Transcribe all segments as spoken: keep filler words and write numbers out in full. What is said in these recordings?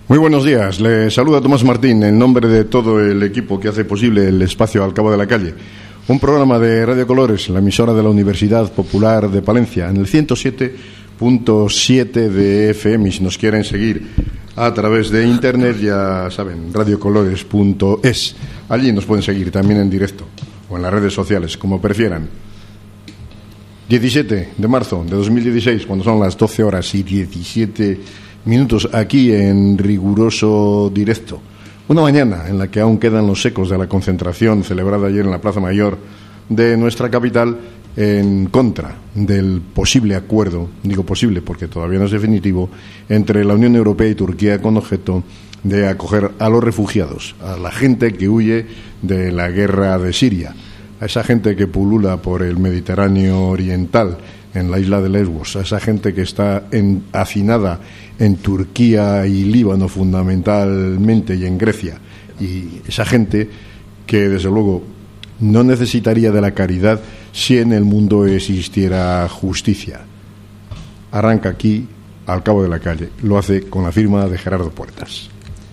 Muy buenos días, le saluda Tomás Martín en nombre de todo el equipo que hace posible el espacio Al Cabo de la Calle, un programa de Radio Colores, la emisora de la Universidad Popular de Palencia, en el ciento siete punto siete de F M. Si nos quieren seguir a través de internet, ya saben, radiocolores punto es. Allí nos pueden seguir también en directo o en las redes sociales, como prefieran. diecisiete de marzo de dos mil dieciséis, cuando son las doce horas y diecisiete minutos, aquí en riguroso directo. Una mañana en la que aún quedan los ecos de la concentración celebrada ayer en la Plaza Mayor de nuestra capital en contra del posible acuerdo, digo posible porque todavía no es definitivo, entre la Unión Europea y Turquía con objeto de acoger a los refugiados, a la gente que huye de la guerra de Siria, a esa gente que pulula por el Mediterráneo oriental, en la isla de Lesbos, a esa gente que está en, hacinada en Turquía y Líbano fundamentalmente y en Grecia, y esa gente que desde luego no necesitaría de la caridad si en el mundo existiera justicia. Arranca aquí, Al Cabo de la Calle, lo hace con la firma de Gerardo Puertas.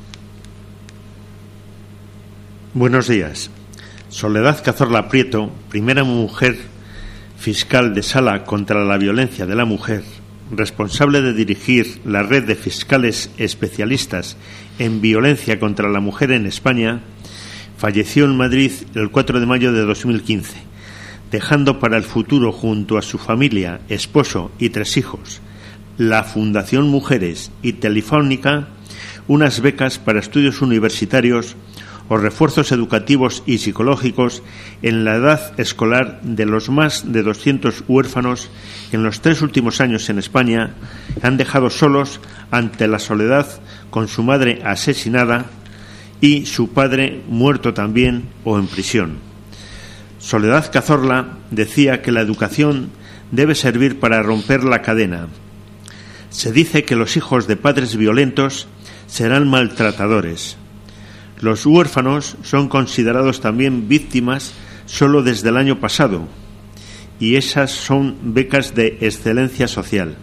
Buenos días. Soledad Cazorla Prieto, primera mujer fiscal de Sala contra la violencia de la mujer, responsable de dirigir la red de fiscales especialistas en violencia contra la mujer en España, falleció en Madrid el cuatro de mayo de dos mil quince, dejando para el futuro, junto a su familia, esposo y tres hijos, la Fundación Mujeres y Telefónica, unas becas para estudios universitarios o refuerzos educativos y psicológicos en la edad escolar de los más de doscientos huérfanos que en los tres últimos años en España han dejado solos ante la soledad, con su madre asesinada y su padre muerto también o en prisión. Soledad Cazorla decía que la educación debe servir para romper la cadena. Se dice que los hijos de padres violentos serán maltratadores. Los huérfanos son considerados también víctimas solo desde el año pasado, y esas son becas de excelencia social.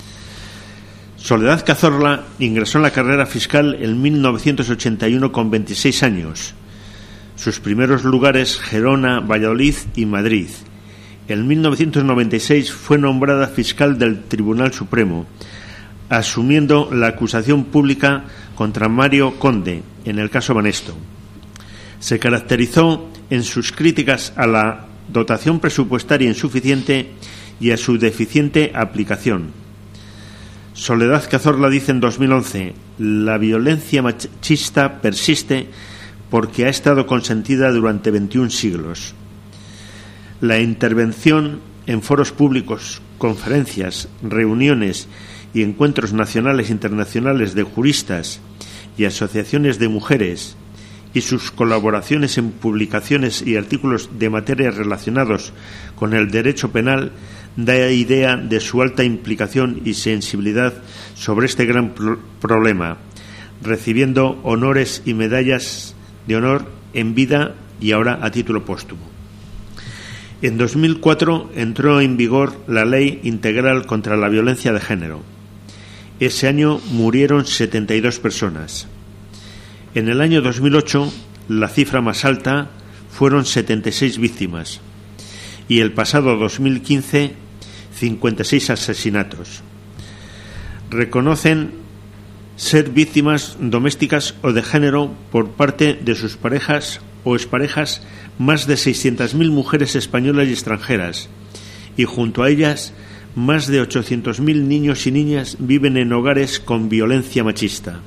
Soledad Cazorla ingresó en la carrera fiscal en mil novecientos ochenta y uno con veintiséis años. Sus primeros lugares: Gerona, Valladolid y Madrid. En mil novecientos noventa y seis fue nombrada fiscal del Tribunal Supremo, asumiendo la acusación pública contra Mario Conde en el caso Banesto. Se caracterizó en sus críticas a la dotación presupuestaria insuficiente y a su deficiente aplicación. Soledad Cazorla dice en dos mil once: la violencia machista persiste porque ha estado consentida durante veintiún siglos. La intervención en foros públicos, conferencias, reuniones y encuentros nacionales e internacionales de juristas y asociaciones de mujeres, y sus colaboraciones en publicaciones y artículos de materias relacionados con el derecho penal da idea de su alta implicación y sensibilidad sobre este gran pro- problema, recibiendo honores y medallas de honor en vida y ahora a título póstumo. En dos mil cuatro entró en vigor la Ley Integral contra la Violencia de Género. Ese año murieron setenta y dos personas. En el año dos mil ocho, la cifra más alta fueron setenta y seis víctimas. Y el pasado dos mil quince, cincuenta y seis asesinatos. Reconocen ser víctimas domésticas o de género por parte de sus parejas o exparejas más de seiscientas mil mujeres españolas y extranjeras, y junto a ellas más de ochocientos mil niños y niñas viven en hogares con violencia machista.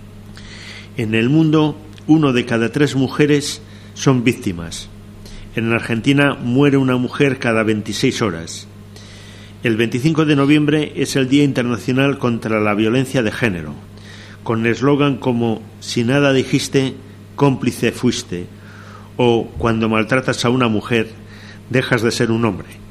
En el mundo, uno de cada tres mujeres son víctimas. En Argentina muere una mujer cada veintiséis horas. El veinticinco de noviembre es el Día Internacional contra la Violencia de Género, con eslogan como "Si nada dijiste, cómplice fuiste", o "Cuando maltratas a una mujer, dejas de ser un hombre".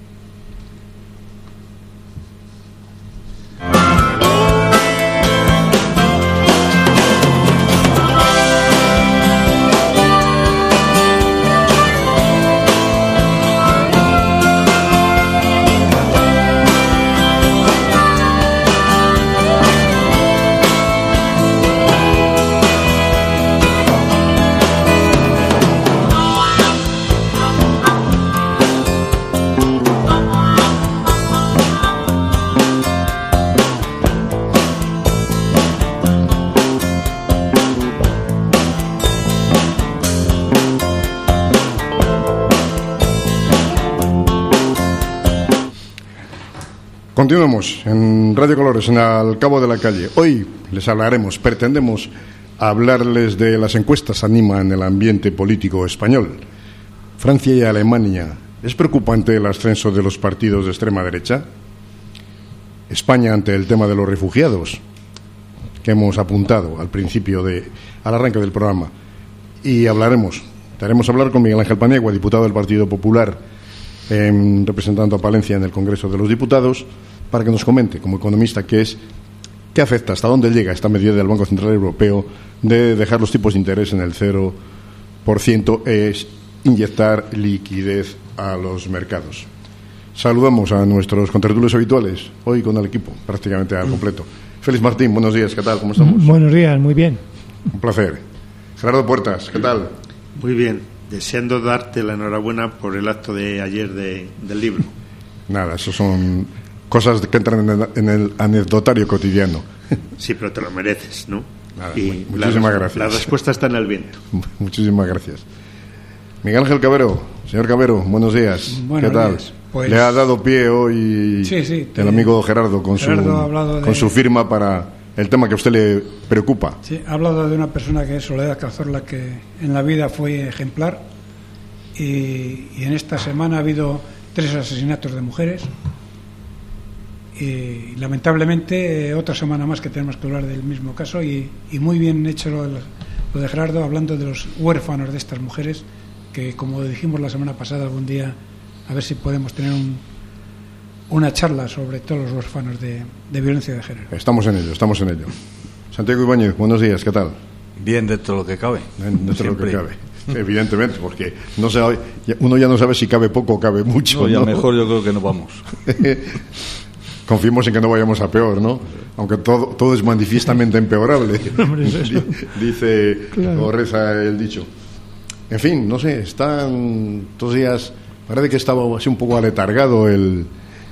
Continuamos en Radio Colores, en Al Cabo de la Calle. Hoy les hablaremos, pretendemos hablarles de las encuestas animan el ambiente político español. Francia y Alemania. ¿Es preocupante el ascenso de los partidos de extrema derecha? España ante el tema de los refugiados, que hemos apuntado al principio, de, al arranque del programa. Y hablaremos, daremos a hablar con Miguel Ángel Paniagua, diputado del Partido Popular, eh, representando a Palencia en el Congreso de los Diputados, para que nos comente, como economista, qué es, qué afecta, hasta dónde llega esta medida del Banco Central Europeo de dejar los tipos de interés en el cero por ciento, es inyectar liquidez a los mercados. Saludamos a nuestros contertulios habituales, hoy con el equipo prácticamente al completo. Félix Martín, buenos días, ¿qué tal? ¿Cómo estamos? Buenos días, muy bien. Un placer. Gerardo Puertas, ¿qué tal? Muy bien, deseando darte la enhorabuena por el acto de ayer de, del libro. Nada, eso son cosas que entran en el, en el anecdotario cotidiano. Sí, pero te lo mereces, ¿no? Nada, y muchísimas la, gracias. La respuesta está en el viento. Muchísimas gracias. Miguel Ángel Cabero, señor Cabero, buenos días. Buenos ¿Qué tal? días. Pues, le ha dado pie hoy sí, sí, el amigo Gerardo con, Gerardo su, de, con su firma para el tema que a usted le preocupa. Sí, ha hablado de una persona que es Soledad Cazorla, que en la vida fue ejemplar, y, y en esta semana ha habido tres asesinatos de mujeres y lamentablemente otra semana más que tenemos que hablar del mismo caso, y, y muy bien hecho lo de, lo de Gerardo, hablando de los huérfanos de estas mujeres, que como dijimos la semana pasada, algún día a ver si podemos tener un, una charla sobre todos los huérfanos de, de violencia de género. Estamos en ello, estamos en ello. Santiago Ibáñez, buenos días, ¿qué tal? Bien, dentro de lo que cabe. Dentro de lo que cabe, evidentemente, porque no sabe, uno ya no sabe si cabe poco o cabe mucho. No, ya ¿no? mejor yo creo que no vamos. Confiemos en que no vayamos a peor, ¿no? Aunque todo, todo es manifiestamente empeorable, dice claro. O reza el dicho. En fin, no sé, están estos días, parece que estaba así un poco aletargado el,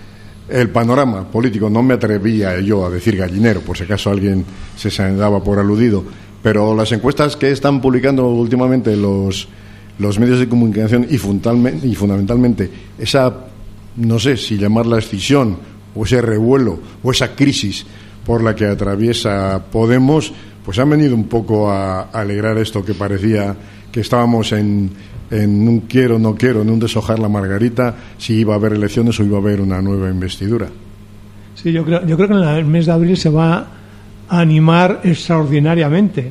el panorama político. No me atrevía yo a decir gallinero, por si acaso alguien se se daba por aludido, pero las encuestas que están publicando últimamente los, los medios de comunicación y, fundamentalmente, y fundamentalmente esa, no sé si llamarla escisión o ese revuelo o esa crisis por la que atraviesa Podemos, pues han venido un poco a, a alegrar esto que parecía que estábamos en, en un quiero, no quiero, en un deshojar la margarita, si iba a haber elecciones o iba a haber una nueva investidura. Sí, yo creo, yo creo que en el mes de abril se va a animar extraordinariamente,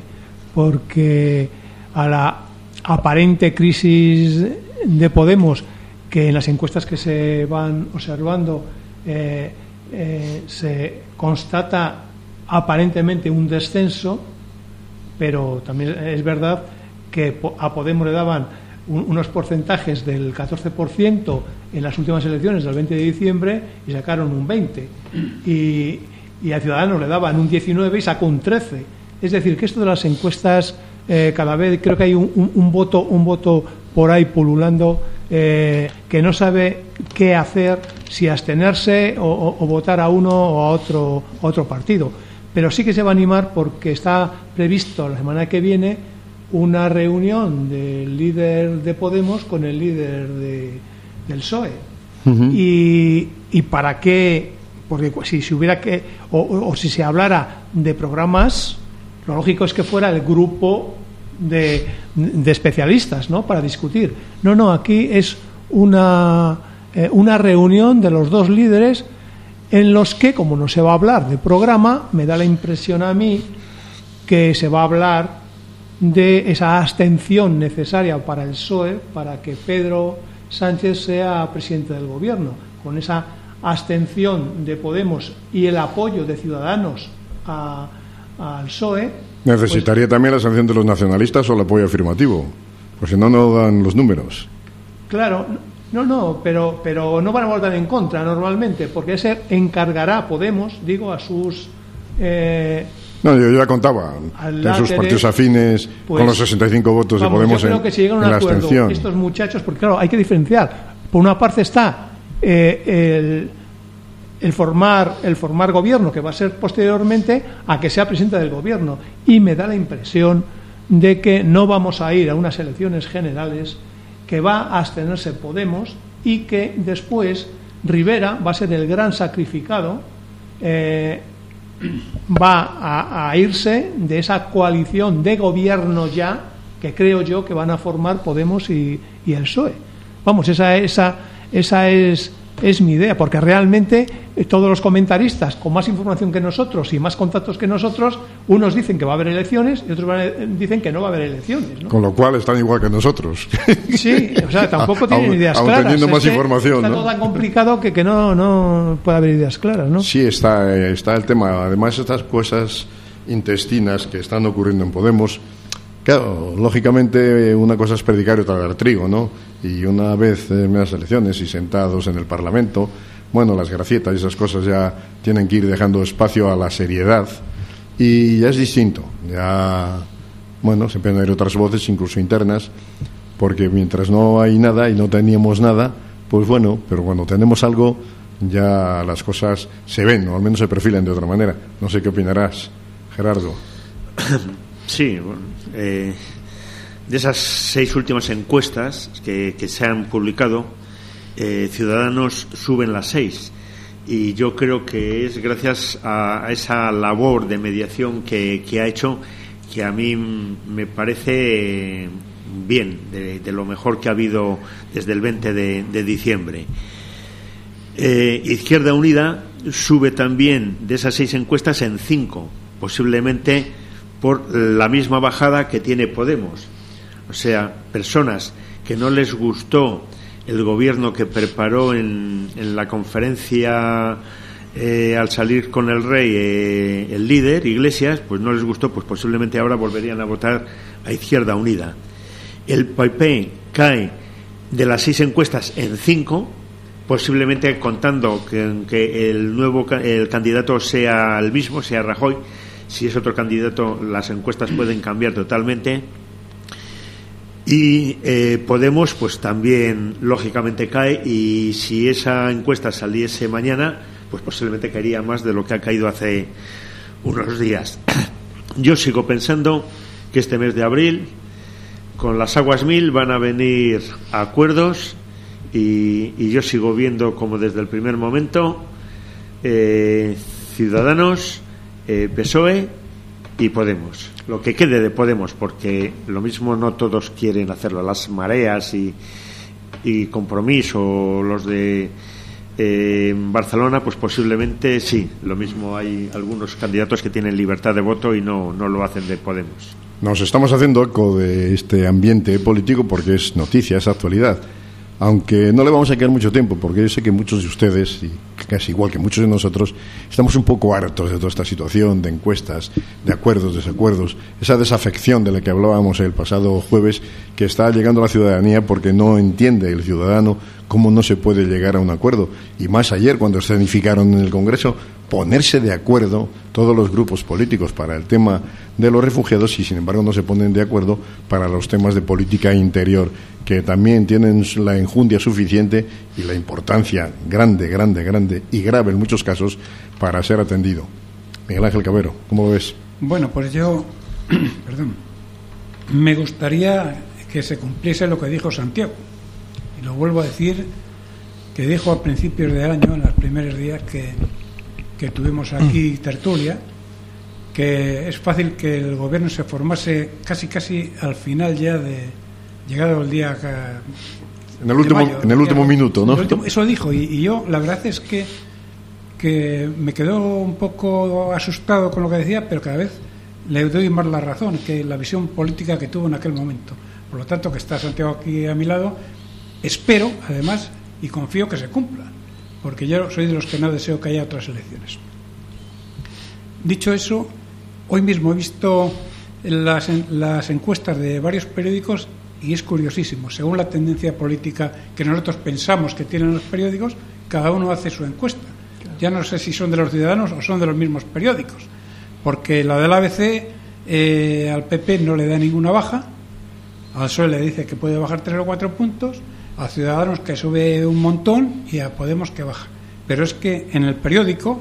porque a la aparente crisis de Podemos, que en las encuestas que se van observando eh, eh, se constata aparentemente un descenso, pero también es verdad que a Podemos le daban un, unos porcentajes del catorce por ciento en las últimas elecciones del veinte de diciembre y sacaron un veinte por ciento, y, y a Ciudadanos le daban un diecinueve por ciento y sacó un trece por ciento. Es decir, que esto de las encuestas, eh, cada vez creo que hay un, un, un voto un voto por ahí pululando, eh, que no sabe qué hacer, si abstenerse o, o, o votar a uno o a otro, a otro partido. Pero sí que se va a animar porque está previsto la semana que viene una reunión del líder de Podemos con el líder de, del P S O E. Uh-huh. y, y para qué, porque si se hubiera que o, o, o si se hablara de programas, lo lógico es que fuera el grupo de, de especialistas, ¿no?, para discutir. No, no, aquí es una eh, una reunión de los dos líderes en los que, como no se va a hablar de programa, me da la impresión a mí que se va a hablar de esa abstención necesaria para el P S O E, para que Pedro Sánchez sea presidente del gobierno. Con esa abstención de Podemos y el apoyo de Ciudadanos a, al P S O E... Necesitaría pues, también la sanción de los nacionalistas o el apoyo afirmativo, porque si no, no dan los números. Claro, no, no, pero, pero no van a votar en contra normalmente, porque ese encargará Podemos, digo, a sus... Eh, No, yo ya contaba en sus partidos afines, pues, con los sesenta y cinco votos vamos, de Podemos yo creo en, que si llegan a un acuerdo, abstención. Estos muchachos, porque claro, hay que diferenciar. Por una parte está eh, el, el formar el formar gobierno, que va a ser posteriormente a que sea presidente del gobierno, y me da la impresión de que no vamos a ir a unas elecciones generales, que va a abstenerse Podemos y que después Rivera va a ser el gran sacrificado, eh, va a, a irse de esa coalición de gobierno ya que creo yo que van a formar Podemos y, y el P S O E. Vamos, esa, esa, esa es, es mi idea, porque realmente eh, todos los comentaristas con más información que nosotros y más contactos que nosotros, unos dicen que va a haber elecciones y otros van a, dicen que no va a haber elecciones, ¿no? Con lo cual están igual que nosotros. Sí, o sea, tampoco tienen aún, ideas aún claras. teniendo más es información, está ¿no? todo tan complicado que, que no, no puede haber ideas claras, ¿no? Sí, está, está el tema. Además, estas cosas intestinas que están ocurriendo en Podemos, claro, lógicamente una cosa es predicar y otra dar trigo, ¿no? Y una vez en las elecciones y sentados en el Parlamento, bueno, las gracietas y esas cosas ya tienen que ir dejando espacio a la seriedad y ya es distinto. Ya, bueno, se empiezan a oír otras voces, incluso internas, porque mientras no hay nada y no teníamos nada, pues bueno, pero cuando tenemos algo ya las cosas se ven, o al menos se perfilan de otra manera. No sé qué opinarás, Gerardo. Sí, bueno, eh, de esas seis últimas encuestas que, que se han publicado, eh, Ciudadanos suben las seis, y yo creo que es gracias a, a esa labor de mediación que, que ha hecho, que a mí me parece bien, de, de lo mejor que ha habido desde el veinte de, de diciembre. Eh, Izquierda Unida sube también de esas seis encuestas en cinco, posiblemente por la misma bajada que tiene Podemos. O sea, personas que no les gustó el gobierno que preparó en, en la conferencia eh, al salir con el rey eh, el líder, Iglesias, pues no les gustó, pues posiblemente ahora volverían a votar a Izquierda Unida. El P P cae de las seis encuestas en cinco, posiblemente contando que, que el nuevo el candidato sea el mismo, sea Rajoy. Si es otro candidato, las encuestas pueden cambiar totalmente. Y eh, Podemos, pues también lógicamente cae, y si esa encuesta saliese mañana, pues posiblemente caería más de lo que ha caído hace unos días. Yo sigo pensando que este mes de abril, con las aguas mil, van a venir acuerdos, y, y yo sigo viendo como desde el primer momento eh, Ciudadanos, eh, P S O E y Podemos, lo que quede de Podemos, porque lo mismo no todos quieren hacerlo, las mareas y, y Compromiso, los de eh, Barcelona, pues posiblemente sí, lo mismo hay algunos candidatos que tienen libertad de voto y no, no lo hacen de Podemos. Nos estamos haciendo eco de este ambiente político porque es noticia, es actualidad. Aunque no le vamos a quedar mucho tiempo, porque yo sé que muchos de ustedes, y casi igual que muchos de nosotros, estamos un poco hartos de toda esta situación de encuestas, de acuerdos, desacuerdos, esa desafección de la que hablábamos el pasado jueves, que está llegando a la ciudadanía porque no entiende el ciudadano cómo no se puede llegar a un acuerdo. Y más ayer, cuando escenificaron en el Congreso ponerse de acuerdo todos los grupos políticos para el tema de los refugiados, y sin embargo no se ponen de acuerdo para los temas de política interior, que también tienen la enjundia suficiente y la importancia grande, grande, grande y grave en muchos casos para ser atendido. Miguel Ángel Cabero, ¿cómo lo ves? Bueno, pues yo, perdón, me gustaría que se cumpliese lo que dijo Santiago, y lo vuelvo a decir, que dijo a principios de año, en los primeros días que, que tuvimos aquí tertulia, que es fácil que el gobierno se formase casi casi al final ya de llegado el día en el último mayo, en el último día, minuto, ¿no? Último, eso dijo, y, y yo la verdad es que que me quedó un poco asustado con lo que decía, pero cada vez le doy más la razón, que la visión política que tuvo en aquel momento. Por lo tanto, que está Santiago aquí a mi lado, espero además y confío que se cumpla, porque yo soy de los que no deseo que haya otras elecciones. Dicho eso, hoy mismo he visto las, las encuestas de varios periódicos y es curiosísimo. Según la tendencia política que nosotros pensamos que tienen los periódicos, cada uno hace su encuesta. Ya no sé si son de los Ciudadanos o son de los mismos periódicos, porque la del A B C eh, al P P no le da ninguna baja, al P S O E le dice que puede bajar tres o cuatro puntos, a Ciudadanos que sube un montón y a Podemos que baja. Pero es que en el periódico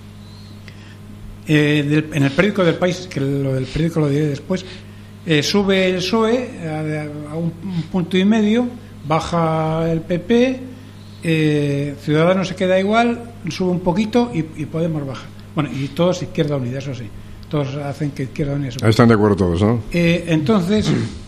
Eh, del, en el periódico del País, que lo del periódico lo diré después, eh, sube el P S O E a, a un, un punto y medio, baja el P P, eh, Ciudadanos se queda igual, sube un poquito y, y Podemos bajar. Bueno, y todos Izquierda Unida, eso sí. Todos hacen que Izquierda Unida suba. Están de acuerdo todos, ¿no? Eh, entonces,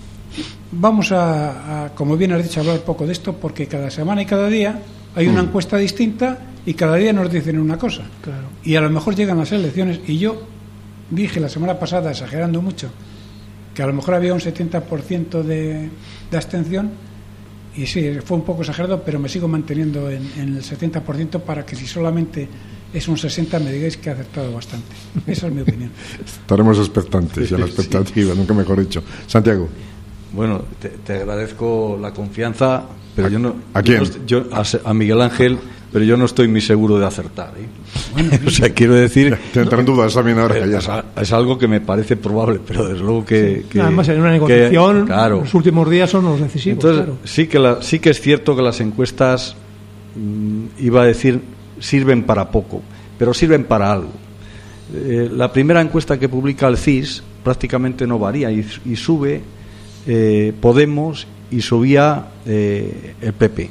vamos a, a, como bien has dicho, hablar poco de esto, porque cada semana y cada día hay una encuesta distinta y cada día nos dicen una cosa. Claro. Y a lo mejor llegan las elecciones y yo dije la semana pasada, exagerando mucho, que a lo mejor había un setenta por ciento de, de abstención, y sí, fue un poco exagerado, pero me sigo manteniendo en, en el setenta por ciento para que si solamente es un sesenta me digáis que he acertado bastante. Esa es mi opinión. Estaremos expectantes y a la expectativa, sí. Nunca mejor dicho. Santiago. Bueno, te, te agradezco la confianza, pero ¿A, yo no... ¿A quién? Yo, yo, a, a Miguel Ángel, pero yo no estoy muy seguro de acertar, ¿eh? Bueno, o sea, quiero decir... Te entran dudas también ahora. Es, ya. es algo que me parece probable, pero desde luego que... Sí. que Además, en una negociación, que, claro. los últimos días son los decisivos. Entonces, claro. sí, que la, sí que es cierto que las encuestas, mmm, iba a decir, sirven para poco, pero sirven para algo. Eh, la primera encuesta que publica el C I S prácticamente no varía y, y sube eh, Podemos y subía eh, el P P.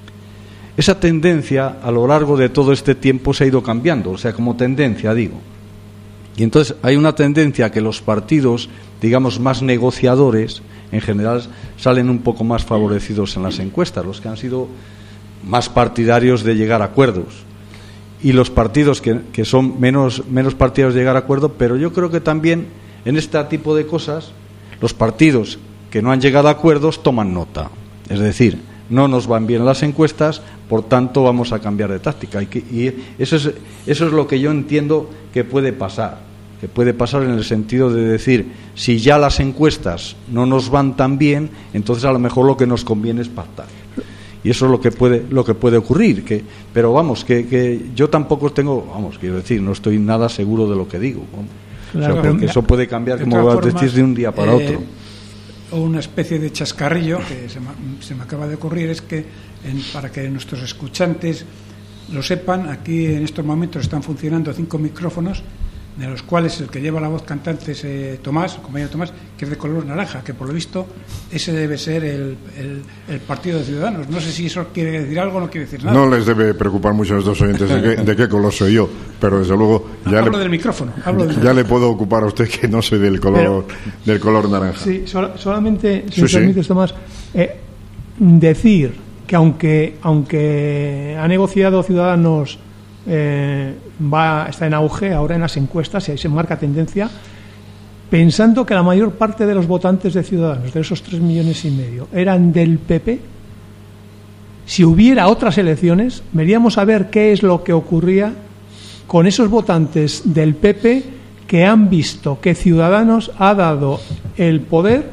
Esa tendencia a lo largo de todo este tiempo se ha ido cambiando, o sea, como tendencia, digo. Y entonces hay una tendencia que los partidos, digamos, más negociadores, en general salen un poco más favorecidos en las encuestas, los que han sido más partidarios de llegar a acuerdos. Y los partidos que, que son menos, menos partidarios de llegar a acuerdo, pero yo creo que también en este tipo de cosas los partidos que no han llegado a acuerdos toman nota. Es decir, no nos van bien las encuestas, por tanto vamos a cambiar de táctica. Y, que, y eso es, eso es lo que yo entiendo que puede pasar. Que puede pasar en el sentido de decir, si ya las encuestas no nos van tan bien, entonces a lo mejor lo que nos conviene es pactar. Y eso es lo que puede lo que puede ocurrir. Que, pero vamos, que, que yo tampoco tengo, vamos, quiero decir, no estoy nada seguro de lo que digo. Claro, o sea, porque eso puede cambiar, como vas a decir, de un día para eh, otro. Una especie de chascarrillo que se me, se me acaba de ocurrir es que, en, para que nuestros escuchantes lo sepan, aquí en estos momentos están funcionando cinco micrófonos, de los cuales el que lleva la voz cantante es eh, Tomás, el compañero Tomás, que es de color naranja, que por lo visto ese debe ser el, el, el Partido de Ciudadanos. No sé si eso quiere decir algo o no quiere decir nada. No les debe preocupar mucho a estos oyentes de qué, de qué color soy yo, pero desde luego ya, hablo le, del micrófono, hablo del ya le puedo ocupar a usted que no soy del color, pero, del color naranja. Sí, sol, solamente, si sí, me sí. permites, Tomás, eh, decir que aunque, aunque ha negociado Ciudadanos, Eh, va está en auge ahora en las encuestas y ahí se marca tendencia, pensando que la mayor parte de los votantes de Ciudadanos, de esos tres millones y medio, eran del P P. Si hubiera otras elecciones, veríamos a ver qué es lo que ocurría con esos votantes del P P que han visto que Ciudadanos ha dado el poder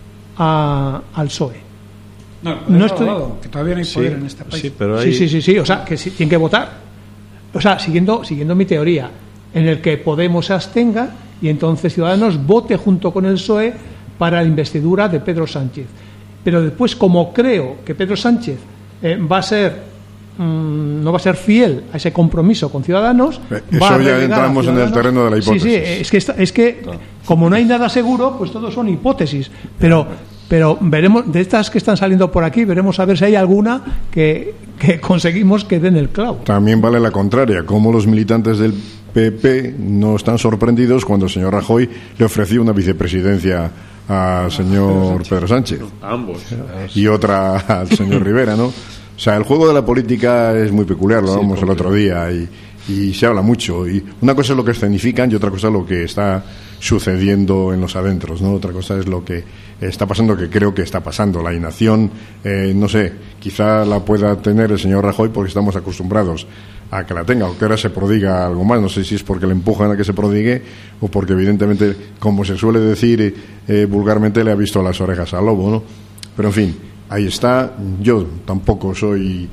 a, al P S O E. No, no estoy... dado, que todavía no hay poder sí, en este país. Sí, pero hay... sí, sí, sí, sí, o sea, que sí, tienen que votar. O sea, siguiendo, siguiendo mi teoría, en el que Podemos se abstenga y entonces Ciudadanos vote junto con el P S O E para la investidura de Pedro Sánchez. Pero después, como creo que Pedro Sánchez eh, va a ser mmm, no va a ser fiel a ese compromiso con Ciudadanos, eh, eso va a ya entramos en el terreno de la hipótesis. Sí, sí, es que, esta, es que como no hay nada seguro, pues todos son hipótesis. Pero Pero veremos, de estas que están saliendo por aquí, veremos a ver si hay alguna que, que conseguimos que den el clavo. También vale la contraria, como los militantes del P P no están sorprendidos cuando el señor Rajoy le ofreció una vicepresidencia al señor Pedro Sánchez. A ambos. Y otra al señor Rivera, ¿no? O sea, el juego de la política es muy peculiar, lo hablamos sí, el otro día, y, y se habla mucho. Y una cosa es lo que escenifican y otra cosa es lo que está sucediendo en los adentros, ¿no? Otra cosa es lo que está pasando, que creo que está pasando. La inacción, eh, no sé, quizá la pueda tener el señor Rajoy porque estamos acostumbrados a que la tenga, o que ahora se prodiga algo más. No sé si es porque le empujan a que se prodigue o porque evidentemente, como se suele decir eh, vulgarmente, le ha visto las orejas al lobo, ¿no? Pero en fin, ahí está. Yo tampoco soy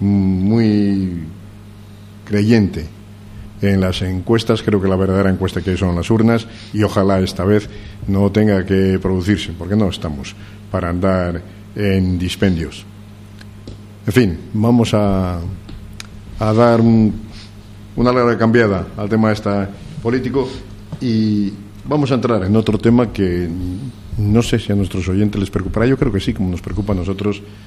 muy creyente en las encuestas, creo que la verdadera encuesta que hay son las urnas, y ojalá esta vez no tenga que producirse, porque no estamos para andar en dispendios. En fin, vamos a, a dar un, una larga cambiada al tema este político y vamos a entrar en otro tema que no sé si a nuestros oyentes les preocupará. Yo creo que sí, como nos preocupa a nosotros,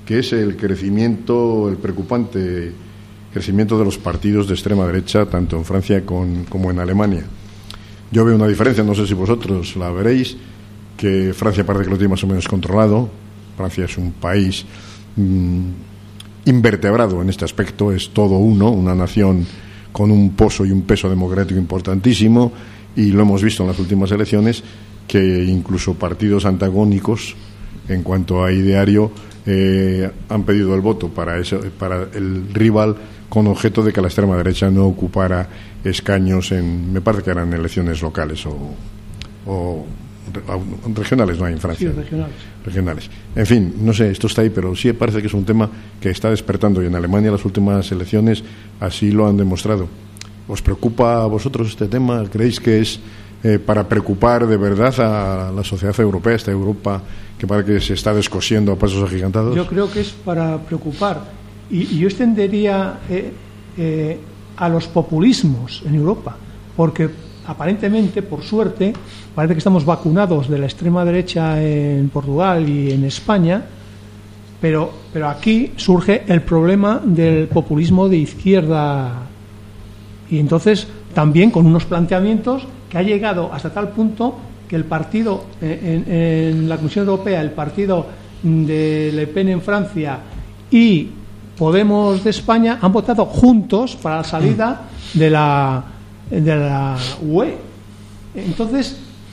que es el crecimiento, el preocupante crecimiento de los partidos de extrema derecha, tanto en Francia con, como en Alemania. Yo veo una diferencia, no sé si vosotros la veréis, que Francia parece que lo tiene más o menos controlado. Francia es un país mmm, invertebrado en este aspecto, es todo uno, una nación con un pozo y un peso democrático importantísimo, y lo hemos visto en las últimas elecciones, que incluso partidos antagónicos en cuanto a ideario eh, han pedido el voto para, eso, para el rival, con objeto de que la extrema derecha no ocupara escaños en, me parece que eran elecciones locales o, o regionales, no hay en Francia. Sí, regionales. Regionales. En fin, no sé, esto está ahí, pero sí parece que es un tema que está despertando, y en Alemania las últimas elecciones así lo han demostrado. ¿Os preocupa a vosotros este tema? ¿Creéis que es eh, para preocupar de verdad a la sociedad europea, esta Europa que parece que se está descosiendo a pasos agigantados? Yo creo que es para preocupar. Y, y yo extendería eh, eh, a los populismos en Europa, porque aparentemente, por suerte, parece que estamos vacunados de la extrema derecha en Portugal y en España, pero, pero aquí surge el problema del populismo de izquierda, y entonces también con unos planteamientos que ha llegado hasta tal punto que el partido en, en la Comisión Europea, el partido de Le Pen en Francia y Podemos de España han votado juntos para la salida de la de la U E. Entonces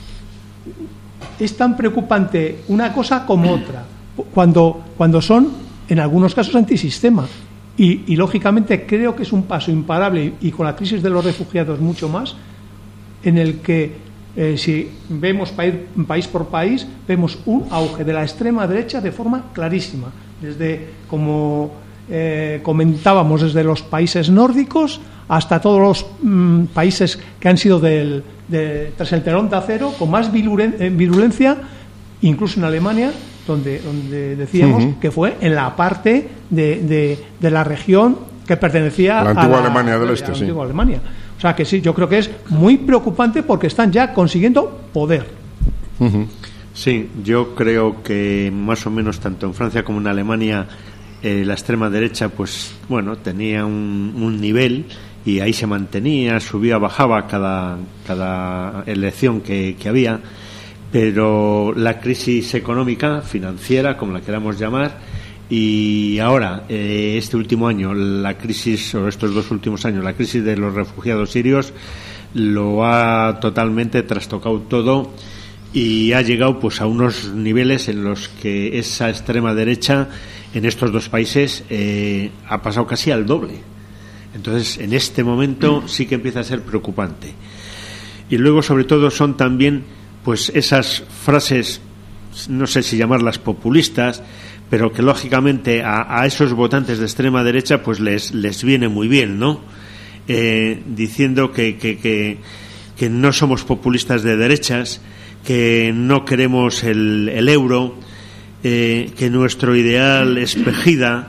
es tan preocupante una cosa como otra, cuando cuando son en algunos casos antisistema, y, y lógicamente creo que es un paso imparable, y, y con la crisis de los refugiados mucho más, en el que eh, si vemos país, país por país, vemos un auge de la extrema derecha de forma clarísima, desde, como Eh, comentábamos, desde los países nórdicos hasta todos los mm, países que han sido del, de, tras el telón de acero, con más virulen, eh, virulencia, incluso en Alemania, donde, donde decíamos uh-huh. que fue en la parte de, de, de la región que pertenecía la antigua a la Alemania del Este, a la sí. antigua Alemania. O sea que sí, yo creo que es muy preocupante porque están ya consiguiendo poder. Uh-huh. Sí, yo creo que más o menos tanto en Francia como en Alemania Eh, la extrema derecha, pues bueno, tenía un, un nivel, y ahí se mantenía, subía, bajaba cada, cada elección que, que había, pero la crisis económica, financiera, como la queramos llamar, y ahora, eh, este último año, la crisis, o estos dos últimos años, la crisis de los refugiados sirios, lo ha totalmente trastocado todo, y ha llegado pues a unos niveles en los que esa extrema derecha en estos dos países eh, ha pasado casi al doble. Entonces, en este momento sí que empieza a ser preocupante. Y luego, sobre todo, son también pues esas frases, no sé si llamarlas populistas, pero que lógicamente a, a esos votantes de extrema derecha pues les, les viene muy bien, ¿no? Eh, diciendo que, que, que, que no somos populistas de derechas, que no queremos el, el euro, eh, que nuestro ideal es Pejida,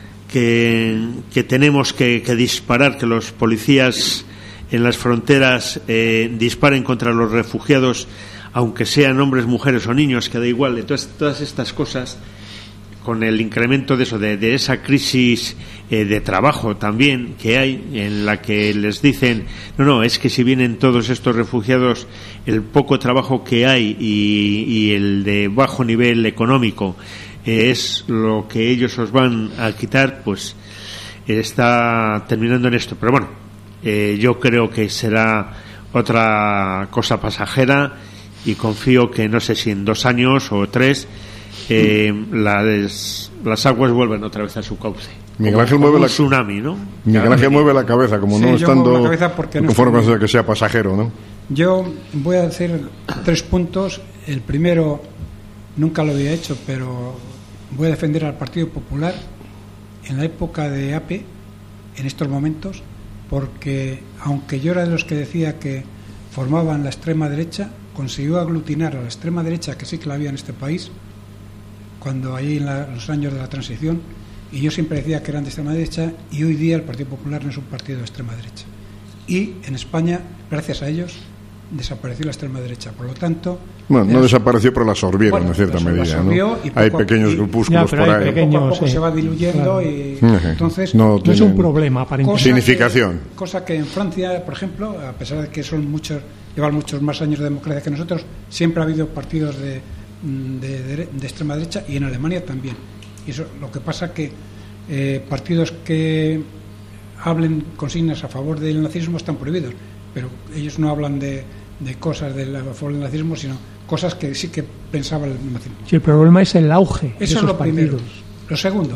que, que tenemos que, que disparar, que los policías en las fronteras eh, disparen contra los refugiados, aunque sean hombres, mujeres o niños, que da igual. Entonces, todas estas cosas, con el incremento de eso, de, de esa crisis eh, de trabajo también que hay, en la que les dicen, no, no, es que si vienen todos estos refugiados, el poco trabajo que hay y, y el de bajo nivel económico eh, es lo que ellos os van a quitar, pues eh, está terminando en esto. Pero bueno, eh, yo creo que será otra cosa pasajera, y confío que, no sé si en dos años o tres, Eh, las, las aguas vuelven otra vez a su cauce. Miguel Ángel mueve la tsunami, ¿no? Miguel Ángel mueve la cabeza, como sí, no estando la cabeza porque no conforme estoy... a que sea pasajero, ¿no? Yo voy a hacer tres puntos. El primero, nunca lo había hecho, pero voy a defender al Partido Popular en la época de A P, en estos momentos, porque aunque yo era de los que decía que formaban la extrema derecha, consiguió aglutinar a la extrema derecha, que sí que la había en este país, cuando ahí en la, los años de la transición, y yo siempre decía que eran de extrema derecha, y hoy día el Partido Popular no es un partido de extrema derecha. Y en España, gracias a ellos, desapareció la extrema derecha. Por lo tanto... Bueno, no eh, desapareció, pero la absorbieron bueno, en cierta la medida, absorbió, ¿no? y Hay poco- pequeños y- grupúsculos Ya, pero por hay ahí. pequeños, poco a poco sí, se va diluyendo claro. y Ujú. entonces... No No es tienen un problema, aparentemente. Cosa significación. Que, cosa que en Francia, por ejemplo, a pesar de que son muchos, llevan muchos más años de democracia que nosotros, siempre ha habido partidos de, de, de, de extrema derecha, y en Alemania también. Y eso, lo que pasa que eh, partidos que hablen consignas a favor del nazismo están prohibidos, pero ellos no hablan de, de cosas de la- a favor del nazismo, sino cosas que sí que pensaba el nazismo. Si el problema es el auge de Eso es esos lo primero. partidos. Lo segundo,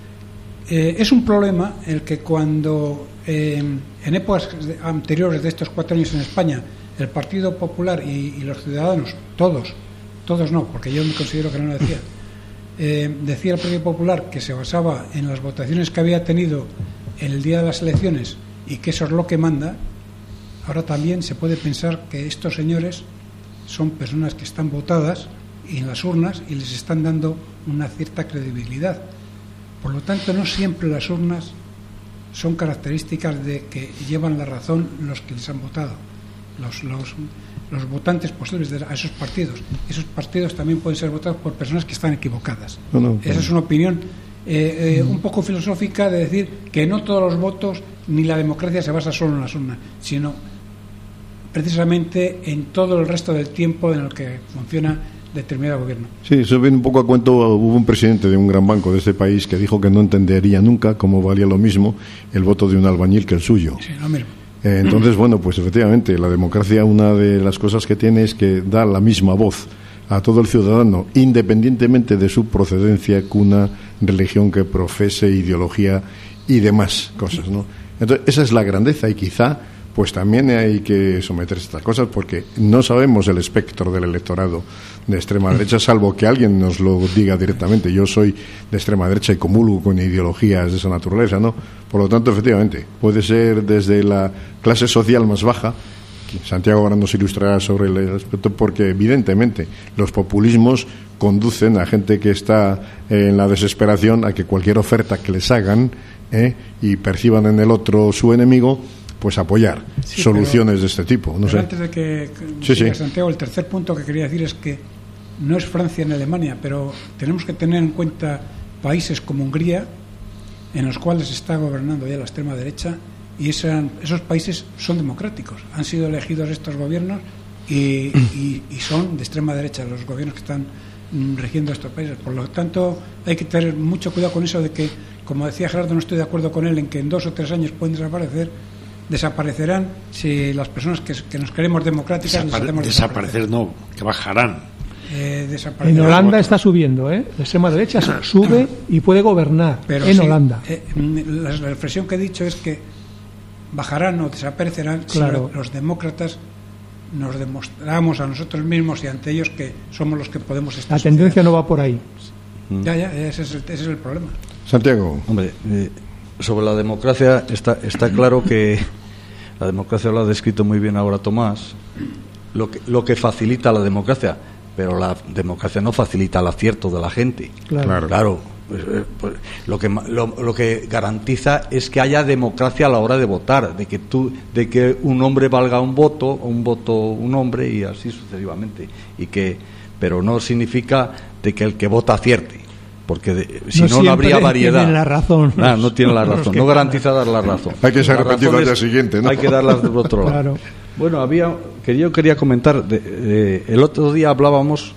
eh, es un problema el que cuando eh, en épocas de- anteriores de estos cuatro años en España, el Partido Popular y, y los ciudadanos, todos, todos no, porque yo me considero que no lo decía, eh, decía el Partido Popular que se basaba en las votaciones que había tenido en el día de las elecciones y que eso es lo que manda. Ahora también se puede pensar que estos señores son personas que están votadas y en las urnas y les están dando una cierta credibilidad. Por lo tanto, no siempre las urnas son características de que llevan la razón los que les han votado, los, los, los votantes posibles de a esos partidos. Esos partidos también pueden ser votados por personas que están equivocadas. No, no, Esa es una opinión eh, eh, un poco filosófica de decir que no todos los votos ni la democracia se basa solo en las urnas, sino precisamente en todo el resto del tiempo en el que funciona determinado gobierno. Sí, eso viene un poco a cuento. Hubo un presidente de un gran banco de este país que dijo que no entendería nunca cómo valía lo mismo el voto de un albañil que el suyo. Sí, lo mismo. Eh, Entonces, bueno, pues efectivamente, la democracia, una de las cosas que tiene es que da la misma voz a todo el ciudadano, independientemente de su procedencia, cuna, religión que profese, ideología y demás cosas, ¿no? Entonces, esa es la grandeza, y quizá pues también hay que someterse a estas cosas, porque no sabemos el espectro del electorado de extrema derecha, salvo que alguien nos lo diga directamente. Yo soy de extrema derecha y comulgo con ideologías de esa naturaleza, ¿no? Por lo tanto, efectivamente, puede ser desde la clase social más baja. Santiago ahora nos ilustrará sobre el aspecto, porque evidentemente los populismos conducen a gente que está en la desesperación a que cualquier oferta que les hagan ¿eh? y perciban en el otro su enemigo, pues apoyar Sí, soluciones pero- de este tipo. No Pero sé. antes de que Sí, siga sí. Santiago, el tercer punto que quería decir es que no es Francia ni Alemania, pero tenemos que tener en cuenta países como Hungría, en los cuales está gobernando ya la extrema derecha, y esa- esos países son democráticos. Han sido elegidos estos gobiernos y, y- y son de extrema derecha los gobiernos que están mm, regiendo estos países. Por lo tanto, hay que tener mucho cuidado con eso de que, como decía Gerardo, no estoy de acuerdo con él en que en dos o tres años pueden desaparecer. Desaparecerán si las personas que, que nos queremos democráticas les Desapare- hacemos desaparecer no, que bajarán. Eh, En desaparecerán. Holanda está subiendo, ¿eh? La extrema derecha sube y puede gobernar Pero en sí, Holanda. eh, mm, la, la expresión que he dicho es que bajarán o desaparecerán Claro. si los demócratas nos demostramos a nosotros mismos y ante ellos que somos los que podemos estar. La tendencia no va por ahí. Ya, ya, ese es el, ese es el problema. Santiago. Hombre, eh, sobre la democracia está, está claro que la democracia lo ha descrito muy bien ahora Tomás, lo que, lo que facilita la democracia, pero la democracia no facilita el acierto de la gente. Claro. Claro, pues, eh, pues, lo que ma- lo, lo que garantiza es que haya democracia a la hora de votar, de que tú, de que un hombre valga un voto, un voto un hombre y así sucesivamente, y que, pero no significa de que el que vota acierte, porque de- si no, no, siempre habría variedad. tienen la razón. Ah, no tiene la Los razón, que no ganan. garantiza dar la razón. Hay que ser Las repetido al razones día siguiente, ¿no? Hay que darlas del otro lado. Claro. Bueno, había que yo quería comentar de- de- el otro día hablábamos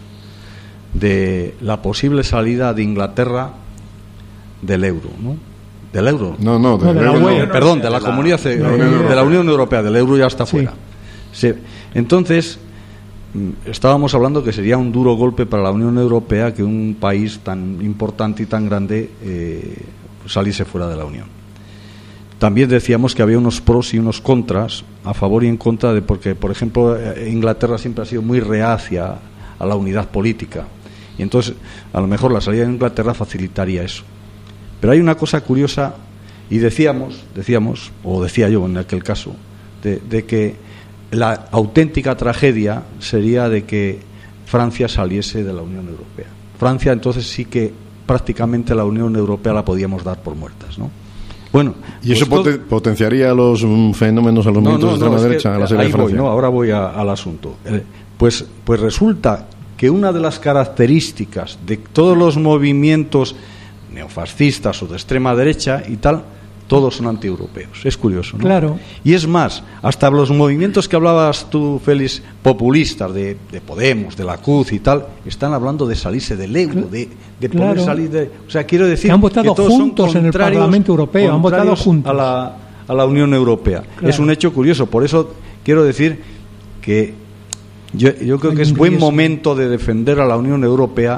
de la posible salida de Inglaterra del euro, ¿no? Del euro. No, no, No, de la euro no. U E. Perdón, de la comunidad eh, la Unión de la Europea. Unión Europea, del euro ya está Sí. fuera. Sí. Entonces, mm, estábamos hablando que sería un duro golpe para la Unión Europea que un país tan importante y tan grande eh, saliese fuera de la Unión. También decíamos que había unos pros y unos contras, a favor y en contra, de porque, por ejemplo, eh, Inglaterra siempre ha sido muy reacia a la unidad política. Y entonces, a lo mejor la salida de Inglaterra facilitaría eso. Pero hay una cosa curiosa, y decíamos, decíamos, o decía yo en aquel caso, de, de que la auténtica tragedia sería de que Francia saliese de la Unión Europea. Francia, entonces sí que prácticamente la Unión Europea la podíamos dar por muertas, ¿no? Bueno, ¿y eso pues poten- potenciaría los mm, fenómenos a los no, movimientos no, de extrema no, es derecha que a la serie ahí de Francia? voy, no, ahora voy a- al asunto. Eh, pues, pues resulta que una de las características de todos los movimientos neofascistas o de extrema derecha y tal, todos son antieuropeos. Es curioso, ¿no? Claro. Y es más, hasta los movimientos que hablabas tú, Félix, populistas de, de Podemos, de la C U Z y tal, están hablando de salirse del euro, de, de poder Claro. salir de... O sea, quiero decir Que han votado todos son juntos en el contrarios- Parlamento Europeo, han votado contrarios juntos. a la, a la Unión Europea. Claro. Es un hecho curioso, por eso quiero decir que yo, yo creo Hay que es un buen riesgo. momento de defender a la Unión Europea.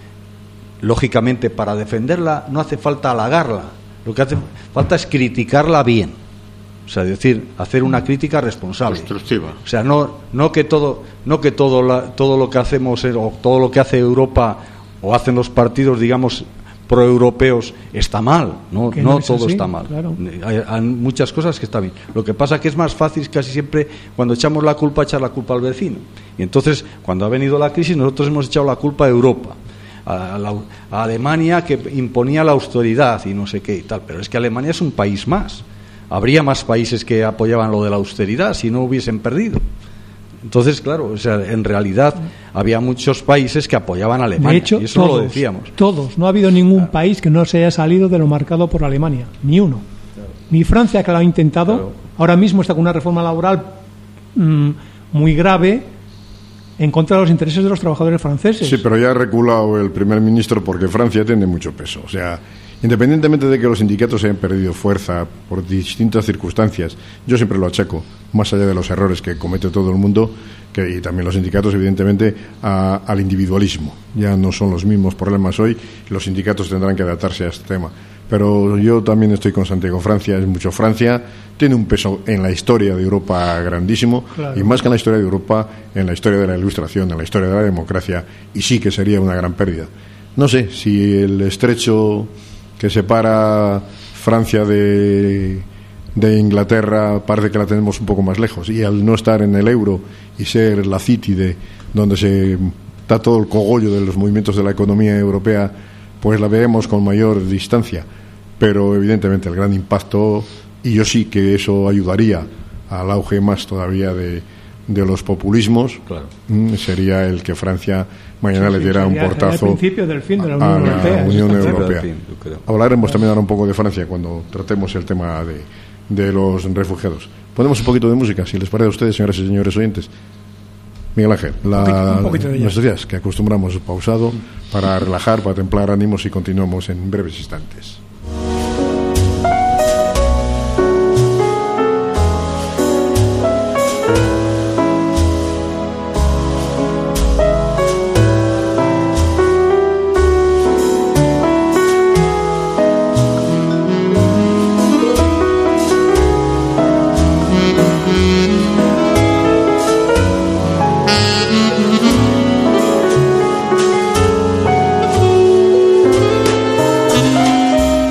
Lógicamente, para defenderla no hace falta halagarla, lo que hace falta es criticarla bien, o sea, decir, hacer una crítica responsable, Constructiva. o sea, no no que todo no que todo la, todo lo que hacemos es- o todo lo que hace Europa o hacen los partidos, digamos, proeuropeos está mal, no Que no, no es todo así, está mal. claro. Hay, hay muchas cosas que están bien. Lo que pasa que es más fácil casi siempre cuando echamos la culpa echar la culpa al vecino. Y entonces, cuando ha venido la crisis, nosotros hemos echado la culpa a Europa, a, la- a Alemania, que imponía la austeridad y no sé qué y tal. Pero es que Alemania es un país más. Habría más países que apoyaban lo de la austeridad si no hubiesen perdido. Entonces, claro, o sea, en realidad había muchos países que apoyaban a Alemania. De hecho, y eso todos, lo decíamos. todos. No ha habido ningún país que no se haya salido de lo marcado por Alemania. Ni uno. Ni Francia, que lo ha intentado. Claro. Ahora mismo está con una reforma laboral mm, muy grave en contra de los intereses de los trabajadores franceses. Sí, pero ya ha reculado el primer ministro porque Francia tiene mucho peso. O sea, independientemente de que los sindicatos hayan perdido fuerza por distintas circunstancias, yo siempre lo achaco, más allá de los errores que comete todo el mundo, que, y también los sindicatos, evidentemente, a- al individualismo. Ya no son los mismos problemas hoy, los sindicatos tendrán que adaptarse a este tema. Pero yo también estoy con Santiago. Francia es mucho Francia, tiene un peso en la historia de Europa grandísimo, Claro. y más que en la historia de Europa, en la historia de la Ilustración, en la historia de la democracia, y sí que sería una gran pérdida. No sé si el estrecho que separa Francia de, de Inglaterra parece que la tenemos un poco más lejos, y al no estar en el euro y ser la City de donde se está todo el cogollo de los movimientos de la economía europea, pues la vemos con mayor distancia. Pero evidentemente el gran impacto, y yo sí que eso ayudaría al auge más todavía de, de los populismos, Claro. mm, sería el que Francia mañana Sí, le sí, diera un sería- sería portazo el principio del fin de la a Unión la Europea. eso Unión está claro. Europea. Fin, yo creo. Hablaremos también ahora un poco de Francia cuando tratemos el tema de, de los refugiados. Ponemos un poquito de música, si les parece a ustedes, señoras y señores oyentes. Miguel Ángel, la, poquito- un poquito de jazz. nuestros días que acostumbramos pausado para relajar, para templar ánimos, y continuamos en breves instantes. Thank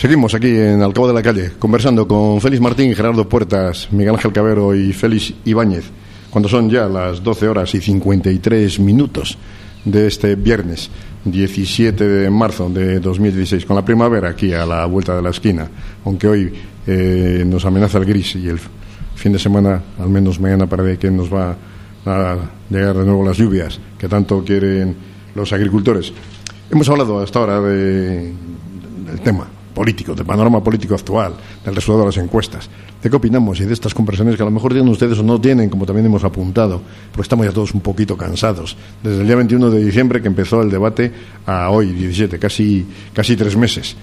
Seguimos aquí en Al Cabo de la Calle, conversando con Félix Martín, Gerardo Puertas, Miguel Ángel Cabero y Félix Ibáñez, cuando son ya las doce horas y cincuenta y tres minutos de este viernes diecisiete de marzo de dos mil dieciséis, con la primavera aquí a la vuelta de la esquina, aunque hoy eh, nos amenaza el gris y el fin de semana, al menos mañana, parece que nos va a llegar de nuevo las lluvias que tanto quieren los agricultores. Hemos hablado hasta ahora de, del tema político, del panorama político actual, del resultado de las encuestas, de qué opinamos y de estas conversaciones que a lo mejor tienen ustedes o no tienen, como también hemos apuntado, porque estamos ya todos un poquito cansados. Desde el día veintiuno de diciembre que empezó el debate a hoy, diecisiete, casi, casi tres meses,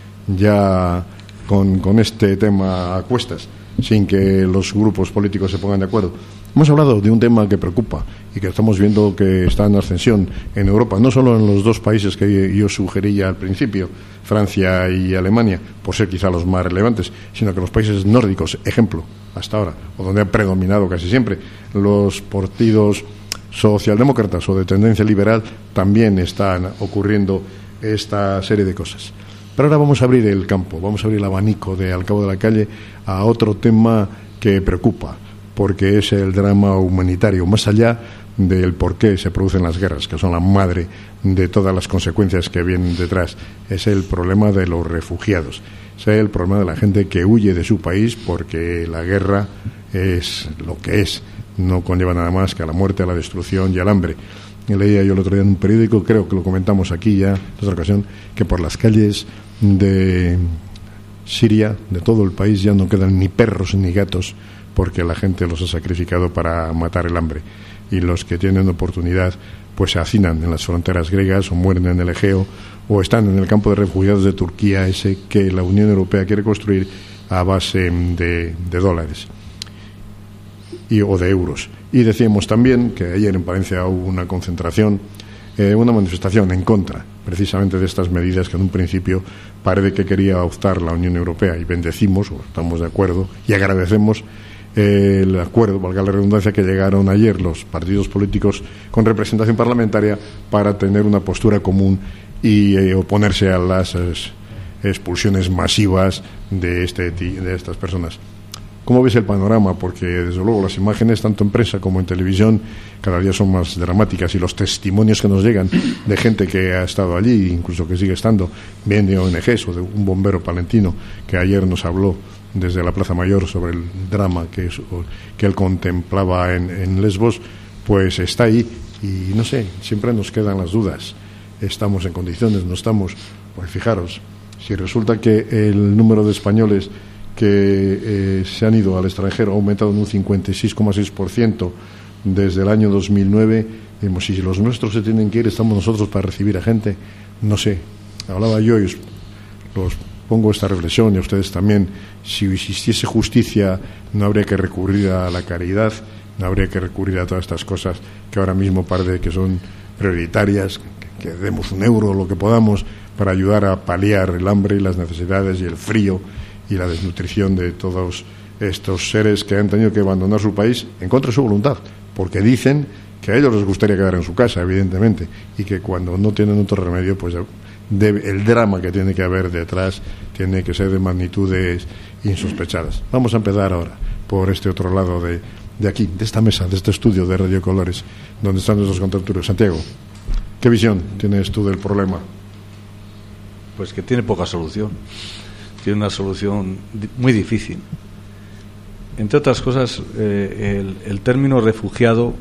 ya con, con este tema a cuestas, sin que los grupos políticos se pongan de acuerdo. Hemos hablado de un tema que preocupa y que estamos viendo que está en ascensión en Europa, no solo en los dos países que yo sugerí ya al principio, Francia y Alemania, por ser quizá los más relevantes, sino que los países nórdicos, ejemplo, hasta ahora, o donde han predominado casi siempre los partidos socialdemócratas o de tendencia liberal, también están ocurriendo esta serie de cosas. Pero ahora vamos a abrir el campo, vamos a abrir el abanico de Al Cabo de la Calle a otro tema que preocupa, porque es el drama humanitario, más allá del por qué se producen las guerras, que son la madre de todas las consecuencias que vienen detrás. Es el problema de los refugiados, es el problema de la gente que huye de su país porque la guerra es lo que es, no conlleva nada más que a la muerte, a la destrucción y al hambre. Leía yo el otro día en un periódico, creo que lo comentamos aquí ya en otra ocasión, que por las calles de Siria, de todo el país, ya no quedan ni perros ni gatos, porque la gente los ha sacrificado para matar el hambre, y los que tienen oportunidad pues se hacinan en las fronteras griegas o mueren en el Egeo o están en el campo de refugiados de Turquía, ese que la Unión Europea quiere construir a base de, de dólares y, o de euros. Y decíamos también que ayer en Palencia hubo una concentración, eh, una manifestación en contra precisamente de estas medidas que en un principio parece que quería optar la Unión Europea, y bendecimos, o estamos de acuerdo y agradecemos el acuerdo, valga la redundancia, que llegaron ayer los partidos políticos con representación parlamentaria para tener una postura común y eh, oponerse a las es, expulsiones masivas de, este, de estas personas. ¿Cómo ves el panorama? Porque desde luego las imágenes, tanto en prensa como en televisión, cada día son más dramáticas, y los testimonios que nos llegan de gente que ha estado allí, incluso que sigue estando, bien de O N Ges o de un bombero palentino que ayer nos habló desde la Plaza Mayor sobre el drama que, es, que él contemplaba en, en Lesbos, pues está ahí. Y no sé, siempre nos quedan las dudas. ¿Estamos en condiciones? ¿No estamos? Pues fijaros, si resulta que el número de españoles que eh, se han ido al extranjero ha aumentado en un cincuenta y seis coma seis por ciento desde el año dos mil nueve, digamos, si los nuestros se tienen que ir, ¿estamos nosotros para recibir a gente? No sé. Hablaba yo y os, los pongo esta reflexión, y a ustedes también. Si existiese justicia, no habría que recurrir a la caridad, no habría que recurrir a todas estas cosas que ahora mismo parece que son prioritarias, que, que demos un euro o lo que podamos para ayudar a paliar el hambre y las necesidades y el frío y la desnutrición de todos estos seres que han tenido que abandonar su país en contra de su voluntad, porque dicen que a ellos les gustaría quedar en su casa, evidentemente, y que cuando no tienen otro remedio, pues debe, el drama que tiene que haber detrás tiene que ser de magnitudes insospechadas. Vamos a empezar ahora por este otro lado de, de aquí, de esta mesa, de este estudio de Radio Colores, donde están nuestros contertulios. Santiago, ¿qué visión tienes tú del problema? Pues que tiene poca solución. Tiene una solución muy difícil. Entre otras cosas, eh, el, el término refugiado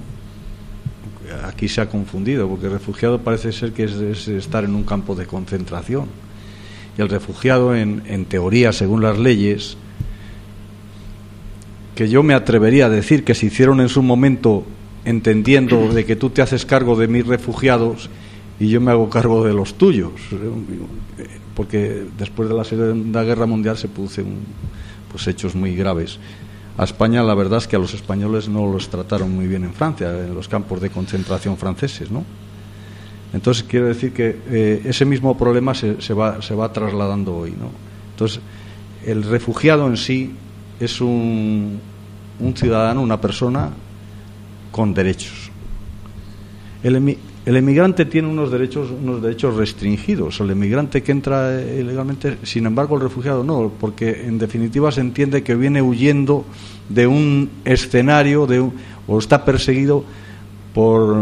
aquí se ha confundido, porque refugiado parece ser que es, es estar en un campo de concentración, y el refugiado en, en teoría, según las leyes, que yo me atrevería a decir que se hicieron en su momento entendiendo de que tú te haces cargo de mis refugiados y yo me hago cargo de los tuyos, porque después de la Segunda Guerra Mundial se producen pues hechos muy graves. A España, la verdad es que a los españoles no los trataron muy bien en Francia, en los campos de concentración franceses, ¿no? Entonces quiero decir que eh, ese mismo problema se, se va se va trasladando hoy, ¿no? Entonces el refugiado en sí es un, un ciudadano, una persona con derechos. El, el emigrante tiene unos derechos, unos derechos restringidos. El emigrante que entra ilegalmente, sin embargo, el refugiado no, porque en definitiva se entiende que viene huyendo de un escenario, de un, o está perseguido por